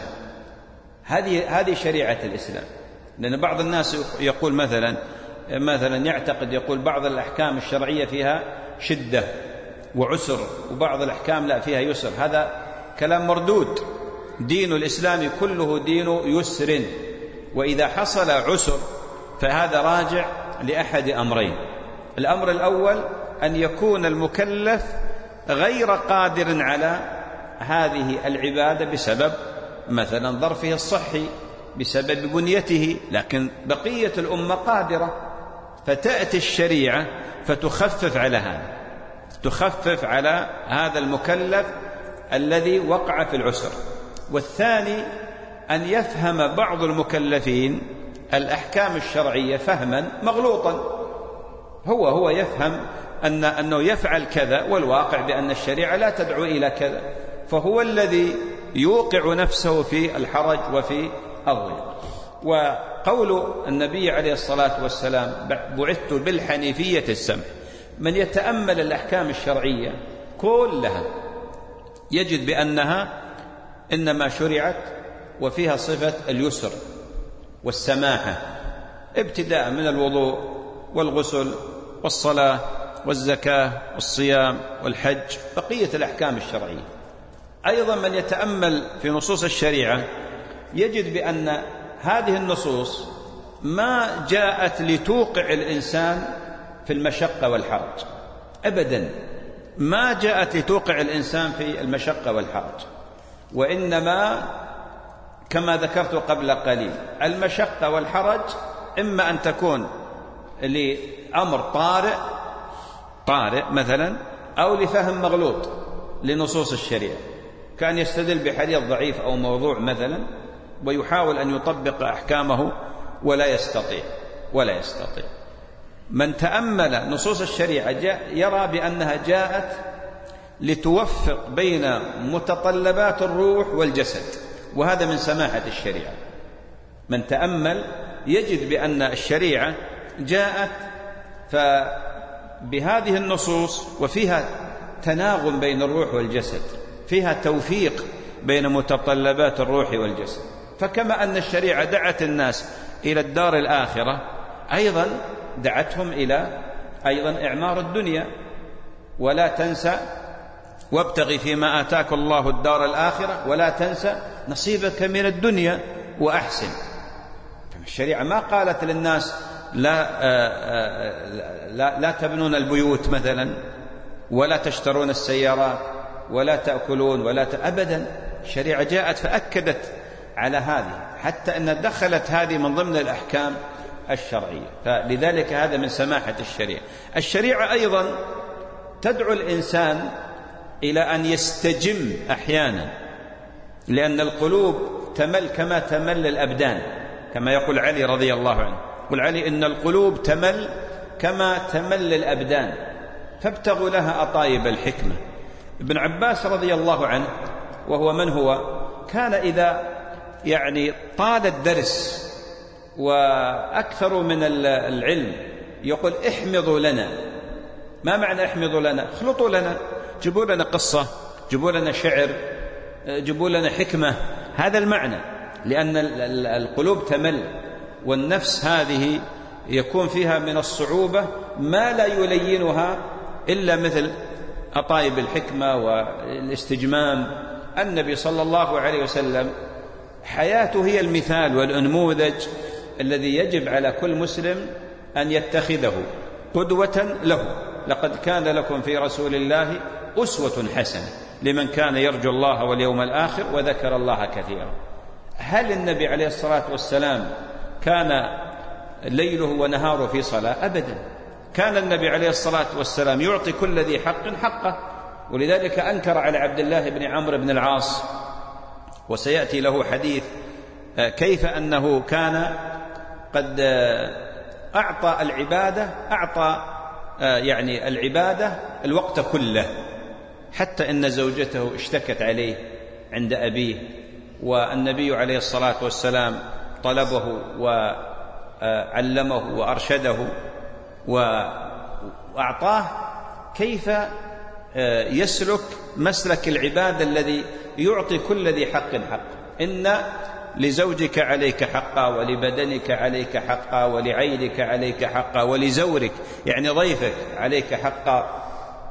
هذه شريعة الإسلام. لأن بعض الناس يقول مثلا يعتقد يقول بعض الأحكام الشرعية فيها شدة وعسر وبعض الأحكام لا فيها يسر. هذا كلام مردود. دين الإسلام كله دين يسر، وإذا حصل عسر فهذا راجع لأحد أمرين. الأمر الأول أن يكون المكلف غير قادر على هذه العبادة بسبب مثلا ظرفه الصحي، بسبب بنيته، لكن بقية الأمة قادرة، فتأتي الشريعة فتخفف على هذا، تخفف على هذا المكلف الذي وقع في العسر. والثاني أن يفهم بعض المكلفين الأحكام الشرعية فهما مغلوطا، هو يفهم أنه يفعل كذا والواقع بأن الشريعة لا تدعو إلى كذا، فهو الذي يوقع نفسه في الحرج وفي الضيق. وقول النبي عليه الصلاة والسلام بعثت بالحنيفية السمح، من يتأمل الأحكام الشرعية كلها يجد بأنها إنما شرعت وفيها صفة اليسر والسماحة، ابتداء من الوضوء والغسل والصلاة والزكاة والصيام والحج، بقية الأحكام الشرعية. أيضا من يتأمل في نصوص الشريعة يجد بأن هذه النصوص ما جاءت لتوقع الإنسان في المشقة والحرج أبدا، ما جاءت لتوقع الإنسان في المشقة والحرج، وإنما كما ذكرت قبل قليل المشقة والحرج إما أن تكون لأمر طارئ مثلا، أو لفهم مغلوط لنصوص الشريعة، كان يستدل بحديث ضعيف أو موضوع مثلا ويحاول أن يطبق أحكامه ولا يستطيع. من تأمل نصوص الشريعة يرى بأنها جاءت لتوفق بين متطلبات الروح والجسد، وهذا من سماحة الشريعة. من تأمل يجد بأن الشريعة جاءت بهذه النصوص وفيها تناغم بين الروح والجسد، فيها توفيق بين متطلبات الروح والجسد. فكما أن الشريعة دعت الناس إلى الدار الآخرة، أيضا دعتهم إلى أيضا إعمار الدنيا. ولا تنسى وابتغي فيما آتاك الله الدار الآخرة ولا تنسى نصيبك من الدنيا وأحسن. الشريعة ما قالت للناس لا تبنون البيوت مثلا، ولا تشترون السيارات، ولا تأكلون أبدا. الشريعة جاءت فأكدت على هذه، حتى أن دخلت هذه من ضمن الأحكام الشرعية. فلذلك هذا من سماحة الشريعة. الشريعة أيضا تدعو الإنسان إلى أن يستجم أحيانا، لأن القلوب تمل كما تمل الأبدان، كما يقول علي رضي الله عنه، يقول علي إن القلوب تمل كما تمل الأبدان، فابتغوا لها أطايب الحكمة. ابن عباس رضي الله عنه، وهو من هو، كان إذا طال الدرس وأكثر من العلم يقول احمضوا لنا. ما معنى احمضوا لنا؟ اخلطوا لنا، جيبوا لنا قصة، جيبوا لنا شعر، جيبوا لنا حكمة. هذا المعنى، لأن القلوب تمل، والنفس هذه يكون فيها من الصعوبة ما لا يلينها إلا مثل أطايب الحكمة والاستجمام. النبي صلى الله عليه وسلم حياته هي المثال والأنموذج الذي يجب على كل مسلم أن يتخذه قدوة له. لقد كان لكم في رسول الله أسوة حسنة لمن كان يرجو الله واليوم الآخر وذكر الله كثيرا. هل النبي عليه الصلاة والسلام كان ليله ونهاره في صلاة أبدا. كان النبي عليه الصلاة والسلام يعطي كل ذي حق حقه، ولذلك أنكر على عبد الله بن عمرو بن العاص، وسيأتي له حديث كيف أنه كان قد أعطى يعني العبادة الوقت كله، حتى إن زوجته اشتكت عليه عند أبيه، والنبي عليه الصلاة والسلام طلبه وعلمه وأرشده وأعطاه كيف يسلك مسلك العبادة الذي يعطي كل ذي حق حق. إن لزوجك عليك حقا، ولبدنك عليك حقا، ولعينك عليك حقا، ولزورك يعني ضيفك عليك حقا.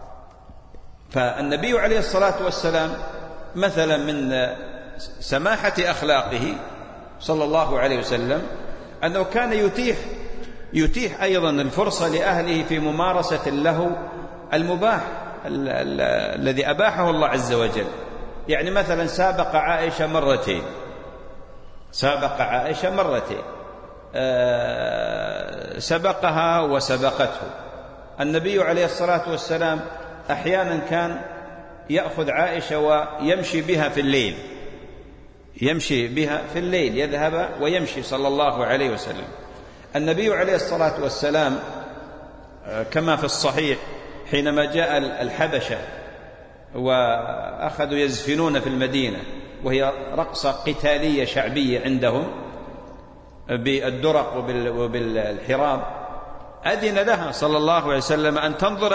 فالنبي عليه الصلاة والسلام مثلا من سماحة أخلاقه صلى الله عليه وسلم أنه كان يتيح أيضا الفرصة لأهله في ممارسة اللهو المباح الذي أباحه الله عز وجل. يعني مثلا سابق عائشة مرتين، سبقها وسبقته. النبي عليه الصلاة والسلام أحيانا كان يأخذ عائشة ويمشي بها في الليل، يذهب ويمشي صلى الله عليه وسلم. النبي عليه الصلاة والسلام كما في الصحيح حينما جاء الحبشة وأخذوا يزفنون في المدينة، وهي رقصة قتالية شعبية عندهم بالدرق وبالحراب، أذن لها صلى الله عليه وسلم أن تنظر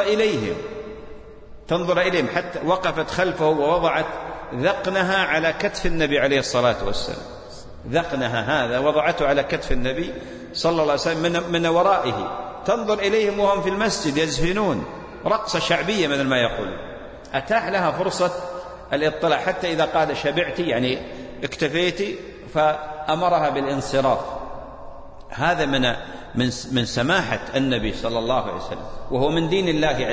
إليهم حتى وقفت خلفه ووضعت ذقنها على كتف النبي عليه الصلاة والسلام. ذقنها هذا وضعته على كتف النبي صلى الله عليه وسلم من ورائه، تنظر إليهم وهم في المسجد يزفنون، رقصة شعبية مثل ما يقول. أتاح لها فرصة الاطلاع حتى إذا قال شبعتي يعني اكتفيتي، فأمرها بالانصراف. هذا من سماحة النبي صلى الله عليه وسلم، وهو من دين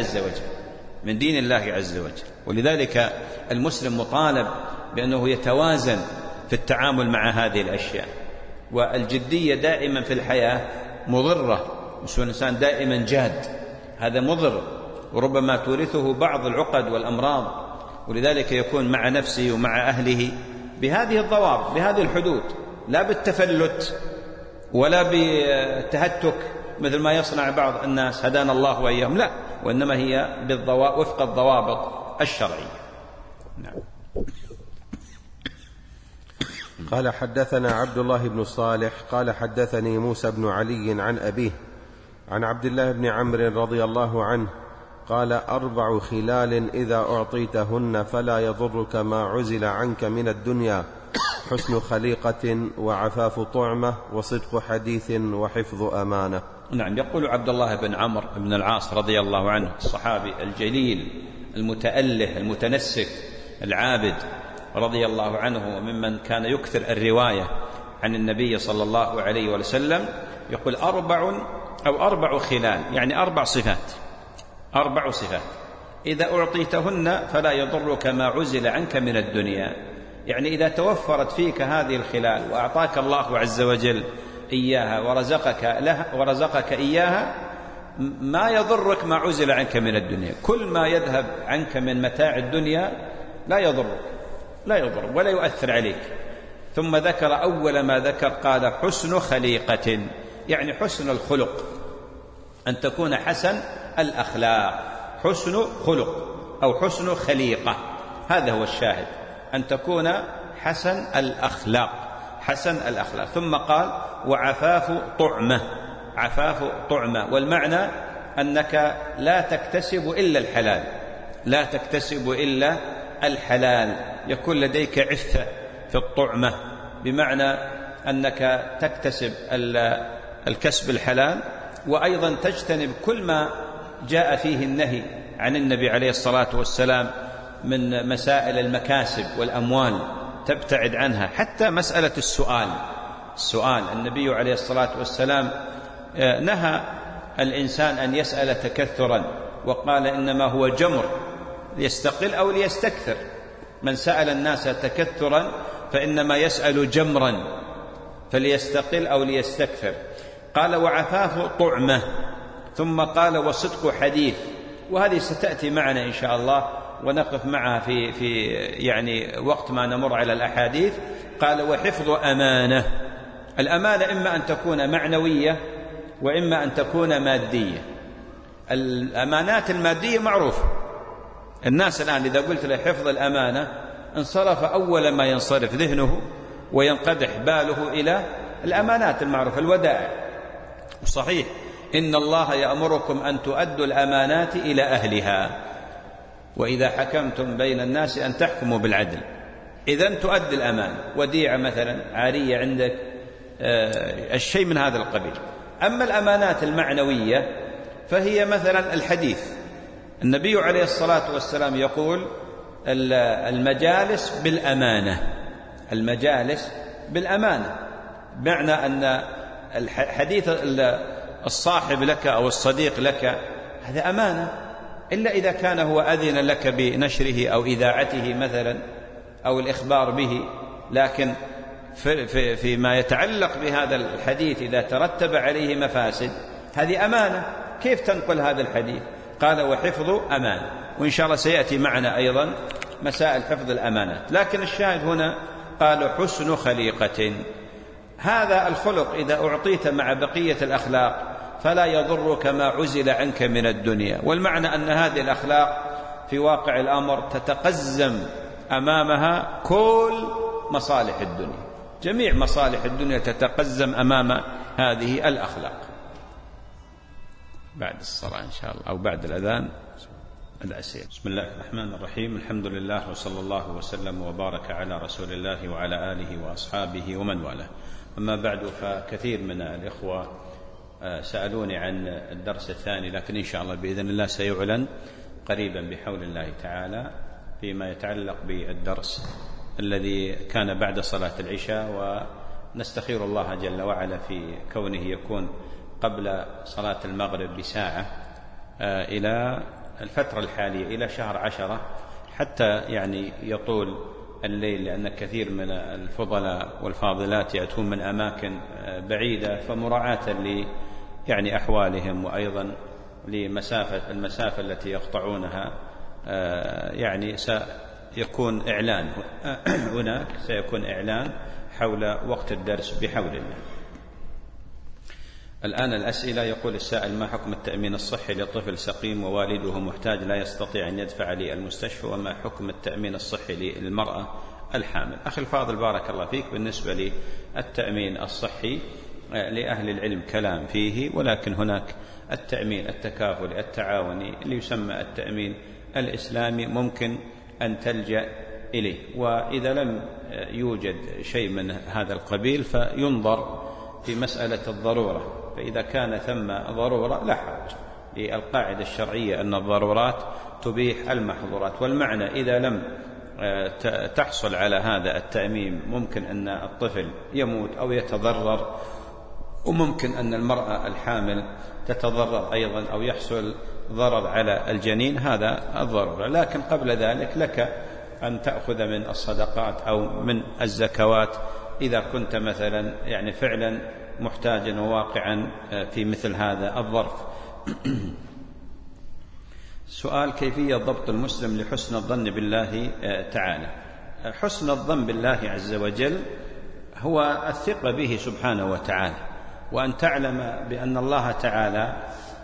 الله عز وجل. ولذلك المسلم مطالب بأنه يتوازن في التعامل مع هذه الأشياء. والجدية دائما في الحياة مضرة، مش الإنسان دائما جاد، هذا مضر، وربما تورثه بعض العقد والأمراض. ولذلك يكون مع نفسه ومع أهله بهذه الضوابط، بهذه الحدود، لا بالتفلت ولا بالتهتك مثل ما يصنع بعض الناس هدانا الله وإياهم، لا، وإنما هي وفق الضوابط الشرعية. نعم. قال حدثنا عبد الله بن صالح قال حدثني موسى بن علي عن أبيه عن عبد الله بن عمرو رضي الله عنه قال 4 خلال إذا أعطيتهن فلا يضرك ما عزل عنك من الدنيا: حسن خليقة، وعفاف طعمة، وصدق حديث، وحفظ أمانة. نعم. يقول عبد الله بن عمرو بن العاص رضي الله عنه الصحابي الجليل المتأله المتنسك العابد رضي الله عنه، وممن كان يكثر الرواية عن النبي صلى الله عليه وسلم، يقول 4 خلال، يعني 4 صفات إذا أعطيتهن فلا يضرك ما عزل عنك من الدنيا. يعني إذا توفرت فيك هذه الخلال وأعطاك الله عز وجل إياها ورزقك إياها، ما يضرك ما عزل عنك من الدنيا. كل ما يذهب عنك من متاع الدنيا لا يضرك ولا يؤثر عليك. ثم ذكر أول ما ذكر قال: حسن خليقة، يعني حسن الخلق، أن تكون حسن الأخلاق، حسن خلق أو حسن خليقة، هذا هو الشاهد، أن تكون حسن الأخلاق. ثم قال: وعفاف طعمة، والمعنى أنك لا تكتسب إلا الحلال، يكون لديك عفة في الطعمة، بمعنى أنك تكتسب الكسب الحلال، وأيضا تجتنب كل ما جاء فيه النهي عن النبي عليه الصلاة والسلام من مسائل المكاسب والأموال، تبتعد عنها. حتى مسألة السؤال النبي عليه الصلاة والسلام نهى الإنسان أن يسأل تكثرا، وقال: إنما هو جمر، ليستقل أو ليستكثر. من سأل الناس تكثرا فإنما يسأل جمرا، فليستقل أو ليستكثر. قال وعفاف طعمة، ثم قال وصدق حديث، وهذه ستأتي معنا إن شاء الله ونقف معها في يعني وقت ما نمر على الأحاديث. قال وحفظ أمانة. الأمانة إما أن تكون معنوية وإما أن تكون مادية. الأمانات المادية معروفة، الناس الآن إذا قلت له حفظ الأمانة انصرف أول ما ينصرف ذهنه وينقدح باله إلى الأمانات المعروفة، الودائع. صحيح إن الله يأمركم أن تؤدوا الأمانات إلى أهلها وإذا حكمتم بين الناس أن تحكموا بالعدل. إذن تؤدي الأمانة، وديعة مثلا، عارية عندك، الشيء من هذا القبيل. أما الأمانات المعنوية فهي مثلا الحديث. النبي عليه الصلاة والسلام يقول المجالس بالأمانة، المجالس بالأمانة، بمعنى أن الحديث الصاحب لك أو الصديق لك هذا أمانة، إلا إذا كان هو أذن لك بنشره أو إذاعته مثلا أو الإخبار به. لكن فيما يتعلق بهذا الحديث إذا ترتب عليه مفاسد هذه أمانة، كيف تنقل هذا الحديث؟ قال وحفظ أمانة، وإن شاء الله سيأتي معنا أيضا مسائل حفظ الأمانات. لكن الشاهد هنا قال حسن خليقة. هذا الخلق إذا أعطيت مع بقية الأخلاق فلا يضرك ما عزل عنك من الدنيا. والمعنى أن هذه الأخلاق في واقع الأمر تتقزم أمامها كل مصالح الدنيا، جميع مصالح الدنيا تتقزم أمام هذه الأخلاق. بعد الصلاة إن شاء الله أو بعد الأذان الأسئلة. بسم الله الرحمن الرحيم. الحمد لله وصلى الله وسلم وبارك على رسول الله وعلى آله وأصحابه ومن والاه. أما بعد، فكثير من الإخوة سألوني عن الدرس الثاني، لكن إن شاء الله بإذن الله سيعلن قريبا بحول الله تعالى فيما يتعلق بالدرس الذي كان بعد صلاة العشاء. ونستخير الله جل وعلا في كونه يكون قبل صلاة المغرب بساعة إلى الفترة الحالية إلى شهر 10 حتى يعني يطول الليل، لأن كثير من الفضلاء والفاضلات يأتون من أماكن بعيدة، فمراعاة يعني أحوالهم وأيضا المسافة التي يقطعونها يعني سيكون إعلان هناك، سيكون إعلان حول وقت الدرس بحول الله. الآن الأسئلة. يقول السائل: ما حكم التأمين الصحي لطفل سقيم ووالده محتاج لا يستطيع أن يدفع للمستشفى، وما حكم التأمين الصحي للمرأة الحامل؟ أخي الفاضل بارك الله فيك، بالنسبة للتأمين الصحي لأهل العلم كلام فيه، ولكن هناك التأمين التكافلي التعاوني اللي يسمى التأمين الإسلامي ممكن أن تلجأ إليه. وإذا لم يوجد شيء من هذا القبيل فينظر في مسألة الضرورة، فإذا كان ثم ضرورة لا حرج، للقاعدة الشرعية أن الضرورات تبيح المحظورات. والمعنى إذا لم تحصل على هذا التأمين ممكن أن الطفل يموت أو يتضرر، وممكن أن المرأة الحامل تتضرر أيضا أو يحصل ضرر على الجنين، هذا الضرورة. لكن قبل ذلك لك أن تأخذ من الصدقات أو من الزكوات إذا كنت مثلا يعني فعلا محتاجا وواقعا في مثل هذا الظرف. سؤال: كيفية ضبط المسلم لحسن الظن بالله تعالى؟ حسن الظن بالله عز وجل هو الثقة به سبحانه وتعالى، وأن تعلم بأن الله تعالى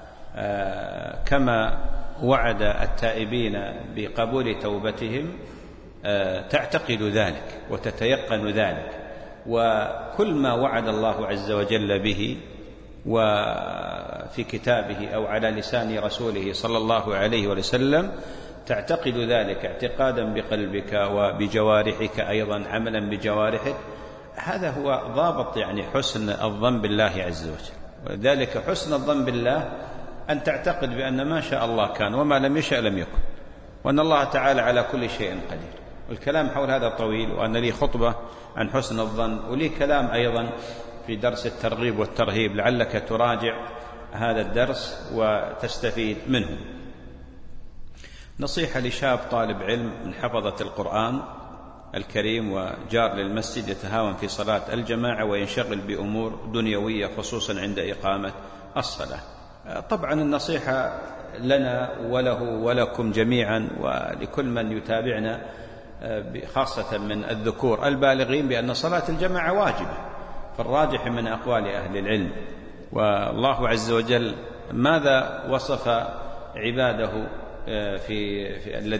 كما وعد التائبين بقبول توبتهم تعتقد ذلك وتتيقن ذلك، وكل ما وعد الله عز وجل به وفي كتابه أو على لسان رسوله صلى الله عليه وسلم تعتقد ذلك اعتقادا بقلبك وبجوارحك أيضا عملا بجوارحك. هذا هو ضابط يعني حسن الظن بالله عز وجل. ولذلك حسن الظن بالله أن تعتقد بأن ما شاء الله كان وما لم يشأ لم يكن، وأن الله تعالى على كل شيء قدير. والكلام حول هذا طويل، وأن لي خطبة عن حسن الظن، ولي كلام أيضا في درس الترغيب والترهيب، لعلك تراجع هذا الدرس وتستفيد منه. نصيحة لشاب طالب علم من حفظة القرآن الكريم وجار للمسجد يتهاون في صلاة الجماعة وينشغل بأمور دنيوية خصوصا عند إقامة الصلاة. طبعا النصيحة لنا وله ولكم جميعا ولكل من يتابعنا خاصة من الذكور البالغين بأن صلاة الجماعة واجبة، فالراجح من أقوال أهل العلم. والله عز وجل ماذا وصف عباده في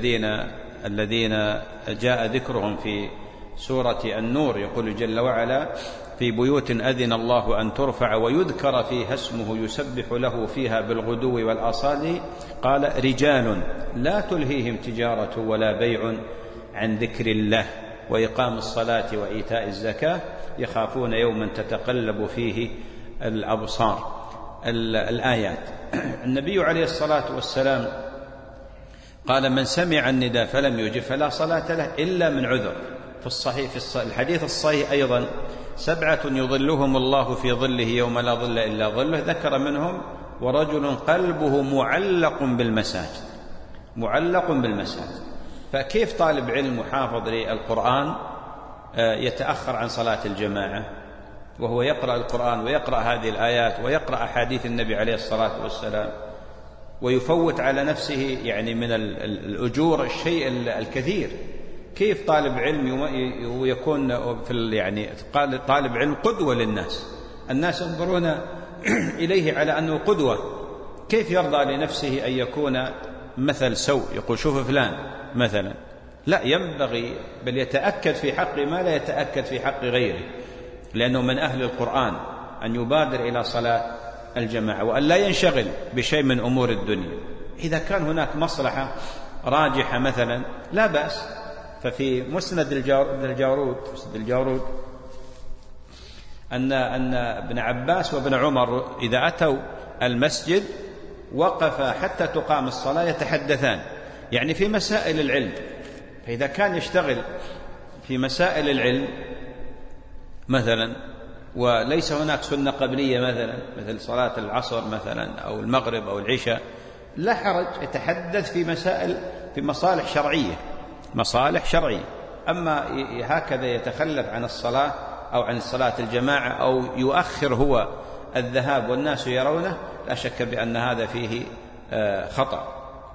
الذين جاء ذكرهم في سورة النور؟ يقول جل وعلا: في بيوت أذن الله أن ترفع ويذكر فيها اسمه يسبح له فيها بالغدو والآصال، قال: رجال لا تلهيهم تجارة ولا بيع عن ذكر الله وإقام الصلاة وإيتاء الزكاة يخافون يوما تتقلب فيه الأبصار. الآيات. النبي عليه الصلاة والسلام قال: من سمع النداء فلم يجب فلا صلاة له إلا من عذر. في الصحيح في الحديث الصحيح أيضا: 7 يظلهم الله في ظله يوم لا ظل إلا ظله، ذكر منهم: ورجل قلبه معلق بالمساجد. معلق بالمساجد. فكيف طالب علم محافظ للقرآن يتأخر عن صلاة الجماعة وهو يقرأ القرآن ويقرأ هذه الآيات ويقرأ أحاديث النبي عليه الصلاة والسلام ويفوت على نفسه يعني من الأجور الشيء الكثير؟ كيف طالب علم ويكون يعني طالب علم قدوة للناس، الناس ينظرون إليه على أنه قدوة، كيف يرضى لنفسه أن يكون مثل سوء؟ يقول: شوف فلان مثلا. لا، ينبغي بل يتأكد في حق ما لا يتأكد في حق غيره، لأنه من أهل القرآن أن يبادر إلى صلاة الجماعة وأن لا ينشغل بشيء من أمور الدنيا. إذا كان هناك مصلحة راجحة مثلا لا بأس. ففي مسند الجارود أن ابن عباس وابن عمر إذا أتوا المسجد وقفا حتى تقام الصلاة يتحدثان، يعني في مسائل العلم. فإذا كان يشتغل في مسائل العلم مثلا وليس هناك سنة قبلية مثل صلاة العصر مثلا أو المغرب أو العشاء، لا حرج، يتحدث في مصالح شرعية. أما هكذا يتخلف عن الصلاة أو عن صلاة الجماعة أو يؤخر هو الذهاب والناس يرونه، لا شك بأن هذا فيه خطأ.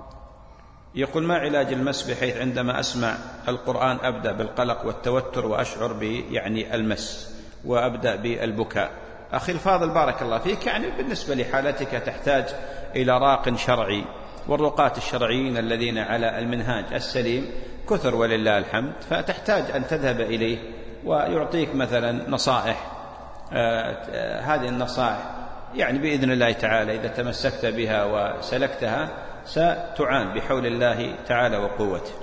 يقول: ما علاج المس بحيث عندما أسمع القرآن أبدأ بالقلق والتوتر وأشعر يعني المس وأبدأ بالبكاء؟ أخي الفاضل بارك الله فيك، يعني بالنسبة لحالتك تحتاج إلى راق شرعي، والرقاة الشرعيين الذين على المنهاج السليم كثر ولله الحمد، فتحتاج أن تذهب إليه ويعطيك مثلا نصائح. هذه النصائح يعني بإذن الله تعالى إذا تمسكت بها وسلكتها ستعان بحول الله تعالى وقوته.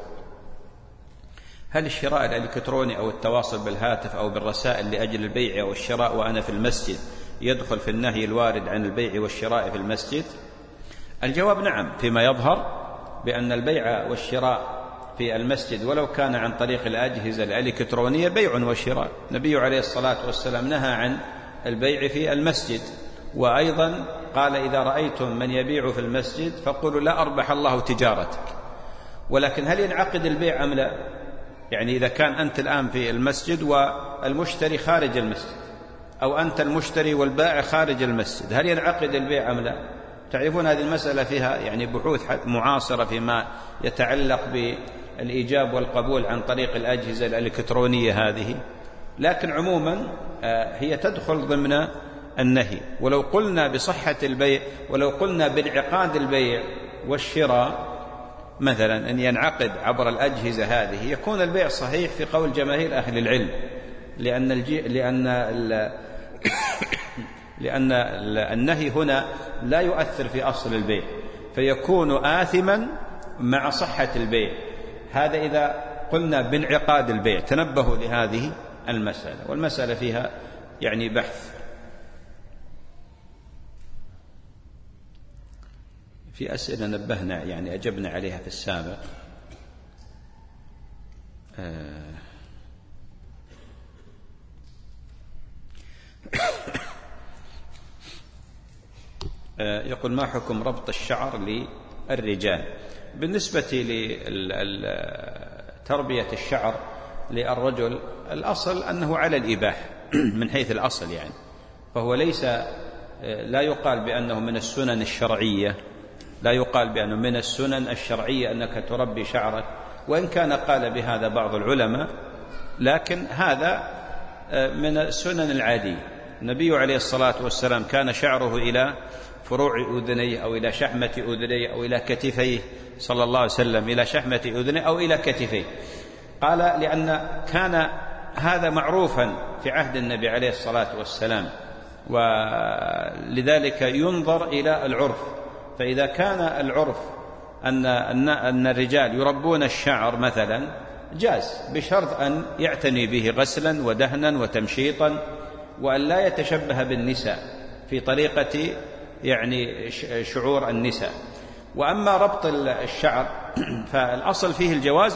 هل الشراء الإلكتروني أو التواصل بالهاتف أو بالرسائل لأجل البيع والشراء وأنا في المسجد يدخل في النهي الوارد عن البيع والشراء في المسجد؟ الجواب نعم، فيما يظهر بأن البيع والشراء في المسجد ولو كان عن طريق الأجهزة الإلكترونية بيع وشراء. النبي عليه الصلاة والسلام نهى عن البيع في المسجد، وأيضا قال: إذا رأيتم من يبيع في المسجد فقولوا لا أربح الله تجارتك. ولكن هل ينعقد البيع أم لا؟ يعني إذا كان أنت الآن في المسجد والمشتري خارج المسجد، أو أنت المشتري والبائع خارج المسجد، هل ينعقد البيع أم لا؟ تعرفون هذه المسألة فيها يعني بحوث معاصرة فيما يتعلق بالإيجاب والقبول عن طريق الأجهزة الإلكترونية هذه. لكن عموما هي تدخل ضمن النهي. ولو قلنا بصحة البيع، ولو قلنا بانعقاد البيع والشراء مثلا أن ينعقد عبر الأجهزة هذه، يكون البيع صحيح في قول جماهير أهل العلم، لأن النهي هنا لا يؤثر في أصل البيع، فيكون آثما مع صحة البيع. هذا إذا قلنا بانعقاد البيع. تنبهوا لهذه المسألة، والمسألة فيها يعني بحث. في أسئلة نبهنا يعني أجبنا عليها في السابق. يقول: ما حكم ربط الشعر للرجال؟ بالنسبة لتربية الشعر للرجل الأصل أنه على الإباحة من حيث الأصل يعني، فهو ليس لا يقال بأنه من السنن الشرعية، لا يقال بأنه من السنن الشرعية أنك تربي شعرك، وإن كان قال بهذا بعض العلماء، لكن هذا من السنن العادية. النبي عليه الصلاة والسلام كان شعره إلى فروع أذنيه أو إلى شحمة أذنيه أو إلى كتفيه صلى الله عليه وسلم، إلى شحمة أذنيه أو إلى كتفيه. قال لأن كان هذا معروفا في عهد النبي عليه الصلاة والسلام، ولذلك ينظر إلى العرف. فإذا كان العرف أن الرجال يربون الشعر مثلا جاز، بشرط أن يعتني به غسلا ودهنا وتمشيطا، وأن لا يتشبه بالنساء في طريقة يعني شعور النساء. وأما ربط الشعر فالأصل فيه الجواز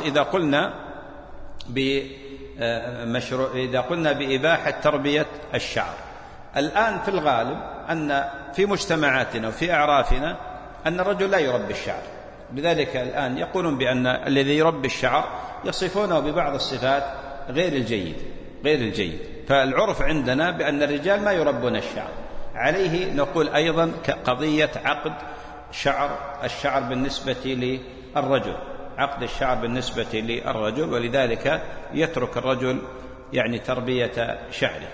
إذا قلنا بإباحة تربية الشعر. الآن في الغالب أن في مجتمعاتنا وفي أعرافنا أن الرجل لا يربي الشعر، لذلك الآن يقولون بأن الذي يربي الشعر يصفونه ببعض الصفات غير الجيد. فالعرف عندنا بأن الرجال ما يربون الشعر. عليه نقول أيضا قضية عقد الشعر بالنسبة للرجل، عقد الشعر بالنسبة للرجل، ولذلك يترك الرجل يعني تربية شعره.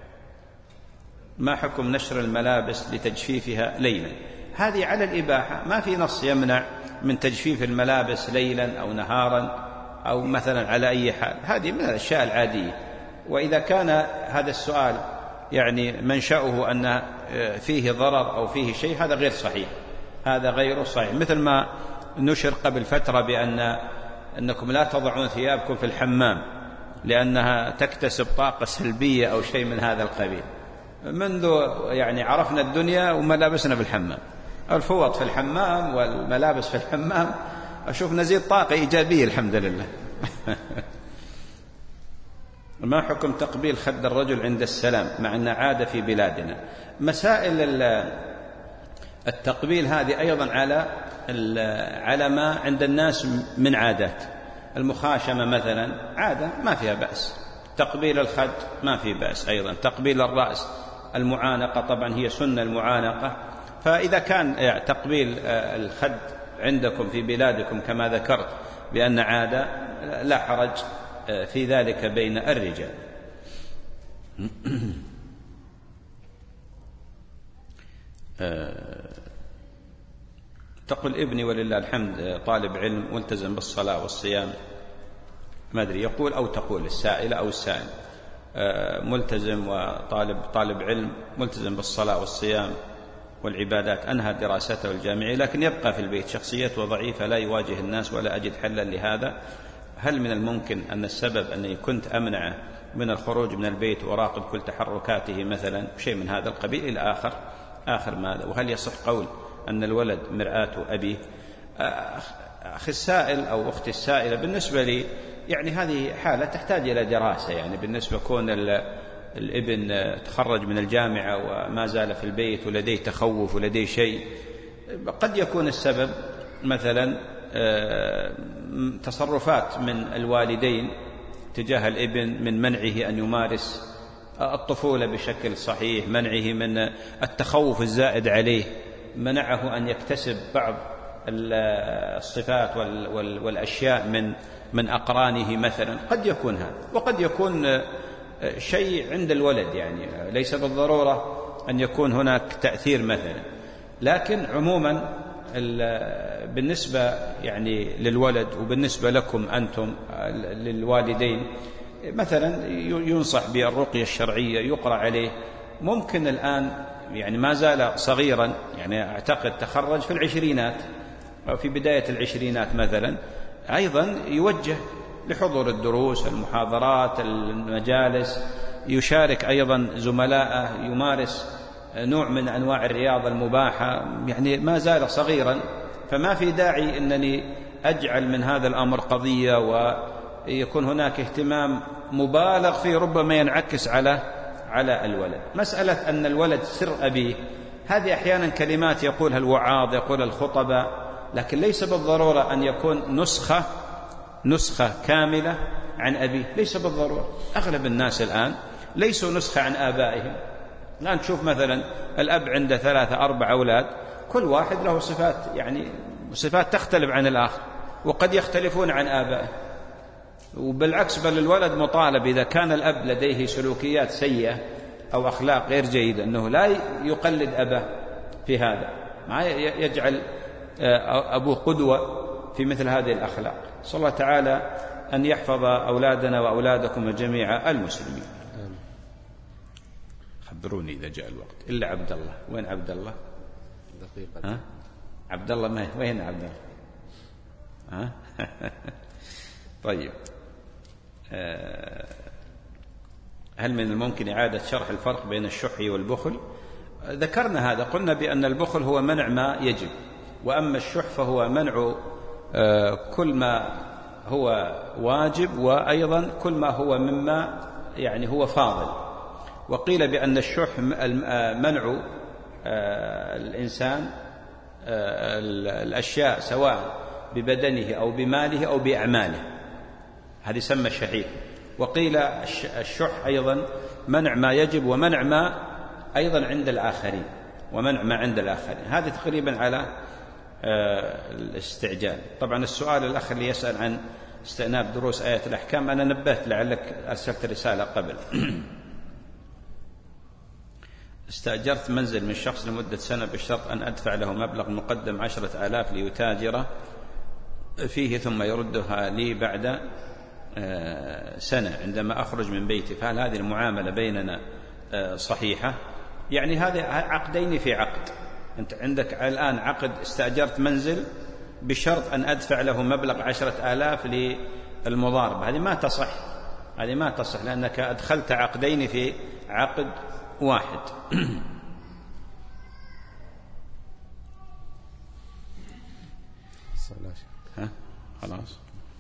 ما حكم نشر الملابس لتجفيفها ليلا؟ هذه على الإباحة، ما في نص يمنع من تجفيف الملابس ليلا أو نهارا أو مثلا على أي حال، هذه من الأشياء العادية. وإذا كان هذا السؤال يعني منشأه أن فيه ضرر أو فيه شيء، هذا غير صحيح، هذا غير صحيح. مثل ما نشر قبل فترة أنكم لا تضعون ثيابكم في الحمام لأنها تكتسب طاقة سلبية أو شيء من هذا القبيل. منذ يعني عرفنا الدنيا وملابسنا في الحمام، الفوط في الحمام والملابس في الحمام، أشوف نزيد طاقة إيجابية الحمد لله. ما حكم تقبيل خد الرجل عند السلام مع أن عادة في بلادنا؟ مسائل التقبيل هذه أيضا على ما عند الناس من عادات. المخاشمة مثلا عادة ما فيها بأس، تقبيل الخد ما في بأس، أيضا تقبيل الرأس، المعانقة طبعا هي سنة المعانقة. فإذا كان تقبيل الخد عندكم في بلادكم كما ذكرت بأن عادة، لا حرج في ذلك بين الرجال. تقول ابني ولله الحمد طالب علم ملتزم بالصلاة والصيام، ما أدري يقول أو تقول السائلة أو السائل، ملتزم وطالب علم ملتزم بالصلاة والصيام والعبادات، أنهى دراسته الجامعية لكن يبقى في البيت، شخصيته ضعيفة لا يواجه الناس ولا أجد حلا لهذا. هل من الممكن أن السبب أني كنت أمنعه من الخروج من البيت وراقب كل تحركاته مثلا، شيء من هذا القبيل إلى آخر ماذا؟ وهل يصح قول أن الولد مرآة أبيه؟ أخي السائل أو أختي السائلة، بالنسبة لي يعني هذه حالة تحتاج إلى دراسة. يعني بالنسبة كون الابن تخرج من الجامعة وما زال في البيت ولديه تخوف ولديه شيء، قد يكون السبب مثلا تصرفات من الوالدين تجاه الابن من منعه أن يمارس الطفولة بشكل صحيح، منعه من التخوف الزائد عليه، منعه أن يكتسب بعض الصفات والأشياء من أقرانه مثلا. قد يكون هذا، وقد يكون شيء عند الولد، يعني ليس بالضرورة أن يكون هناك تأثير مثلا. لكن عموما بالنسبة يعني للولد وبالنسبة لكم أنتم للوالدين مثلا ينصح بالرقية الشرعية، يقرأ عليه. ممكن الآن يعني ما زال صغيرا، يعني أعتقد تخرج في العشرينات أو في بداية العشرينات مثلا، أيضا يوجه لحضور الدروس، المحاضرات، المجالس، يشارك أيضا زملائه، يمارس نوع من أنواع الرياضة المباحة، يعني ما زال صغيرا، فما في داعي أنني أجعل من هذا الأمر قضية ويكون هناك اهتمام مبالغ فيه ربما ينعكس على الولد. مسألة أن الولد سر أبيه، هذه أحيانا كلمات يقولها الوعاظ، يقولها الخطباء، لكن ليس بالضرورة أن يكون نسخة كاملة عن أبيه، ليس بالضرورة. أغلب الناس الآن ليسوا نسخة عن آبائهم. الآن تشوف مثلا الأب عنده 3 4 أولاد، كل واحد له صفات، يعني صفات تختلف عن الآخر، وقد يختلفون عن آبائه. وبالعكس بل الولد مطالب إذا كان الأب لديه سلوكيات سيئة أو أخلاق غير جيدة أنه لا يقلد أباه في هذا، ما يجعل أبوه قدوة في مثل هذه الأخلاق. صلى الله تعالى أن يحفظ أولادنا وأولادكم جميع المسلمين. خبروني إذا جاء الوقت. إلا عبد الله، وين عبد الله؟ دقيقة. عبد الله ما وين عبد الله؟ طيب، هل من الممكن إعادة شرح الفرق بين الشح والبخل؟ ذكرنا هذا، قلنا بأن البخل هو منع ما يجب، وأما الشح فهو منع كل ما هو واجب، وأيضا كل ما هو مما يعني هو فاضل. وقيل بأن الشح منع الإنسان الأشياء سواء ببدنه أو بماله أو بأعماله، هذا يسمى شحيح. وقيل الشح أيضا منع ما يجب ومنع ما أيضا عند الآخرين، ومنع ما عند الآخرين. هذا تقريبا على الاستعجال. طبعا السؤال الأخ اللي يسأل عن استئناف دروس آية الأحكام، أنا نبهت لعلك أرسلت رسالة قبل. استأجرت منزل من شخص لمدة سنة بشرط أن أدفع له مبلغ مقدم 10,000 ليتاجر فيه ثم يردها لي بعد سنة عندما أخرج من بيتي، فهل هذه المعاملة بيننا صحيحة؟ يعني هذا عقدين في عقد. أنت عندك الآن عقد استأجرت منزل بشرط أن أدفع له مبلغ 10,000 للمضاربة، هذه ما تصح، هذه ما تصح، لأنك أدخلت عقدين في عقد واحد. خلاص.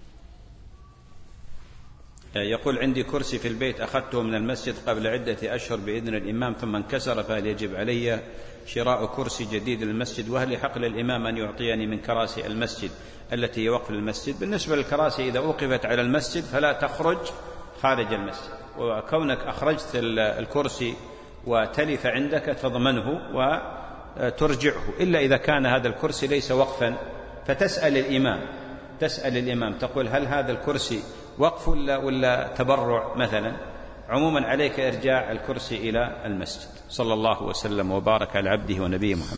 يقول عندي كرسي في البيت أخذته من المسجد قبل عدة أشهر بإذن الإمام ثم انكسر، فهل يجب علي شراء كرسي جديد للمسجد؟ وهل يحق للإمام أن يعطيني من كراسي المسجد التي يوقف للمسجد؟ بالنسبة للكراسي إذا وقفت على المسجد فلا تخرج خارج المسجد، وكونك أخرجت الكرسي وتلف عندك تضمنه وترجعه، إلا إذا كان هذا الكرسي ليس وقفا فتسأل الإمام، تسأل الإمام تقول هل هذا الكرسي وقف ولا تبرع مثلا. عموما عليك إرجاع الكرسي إلى المسجد. صلى الله وسلم وبارك على عبده ونبيه محمد.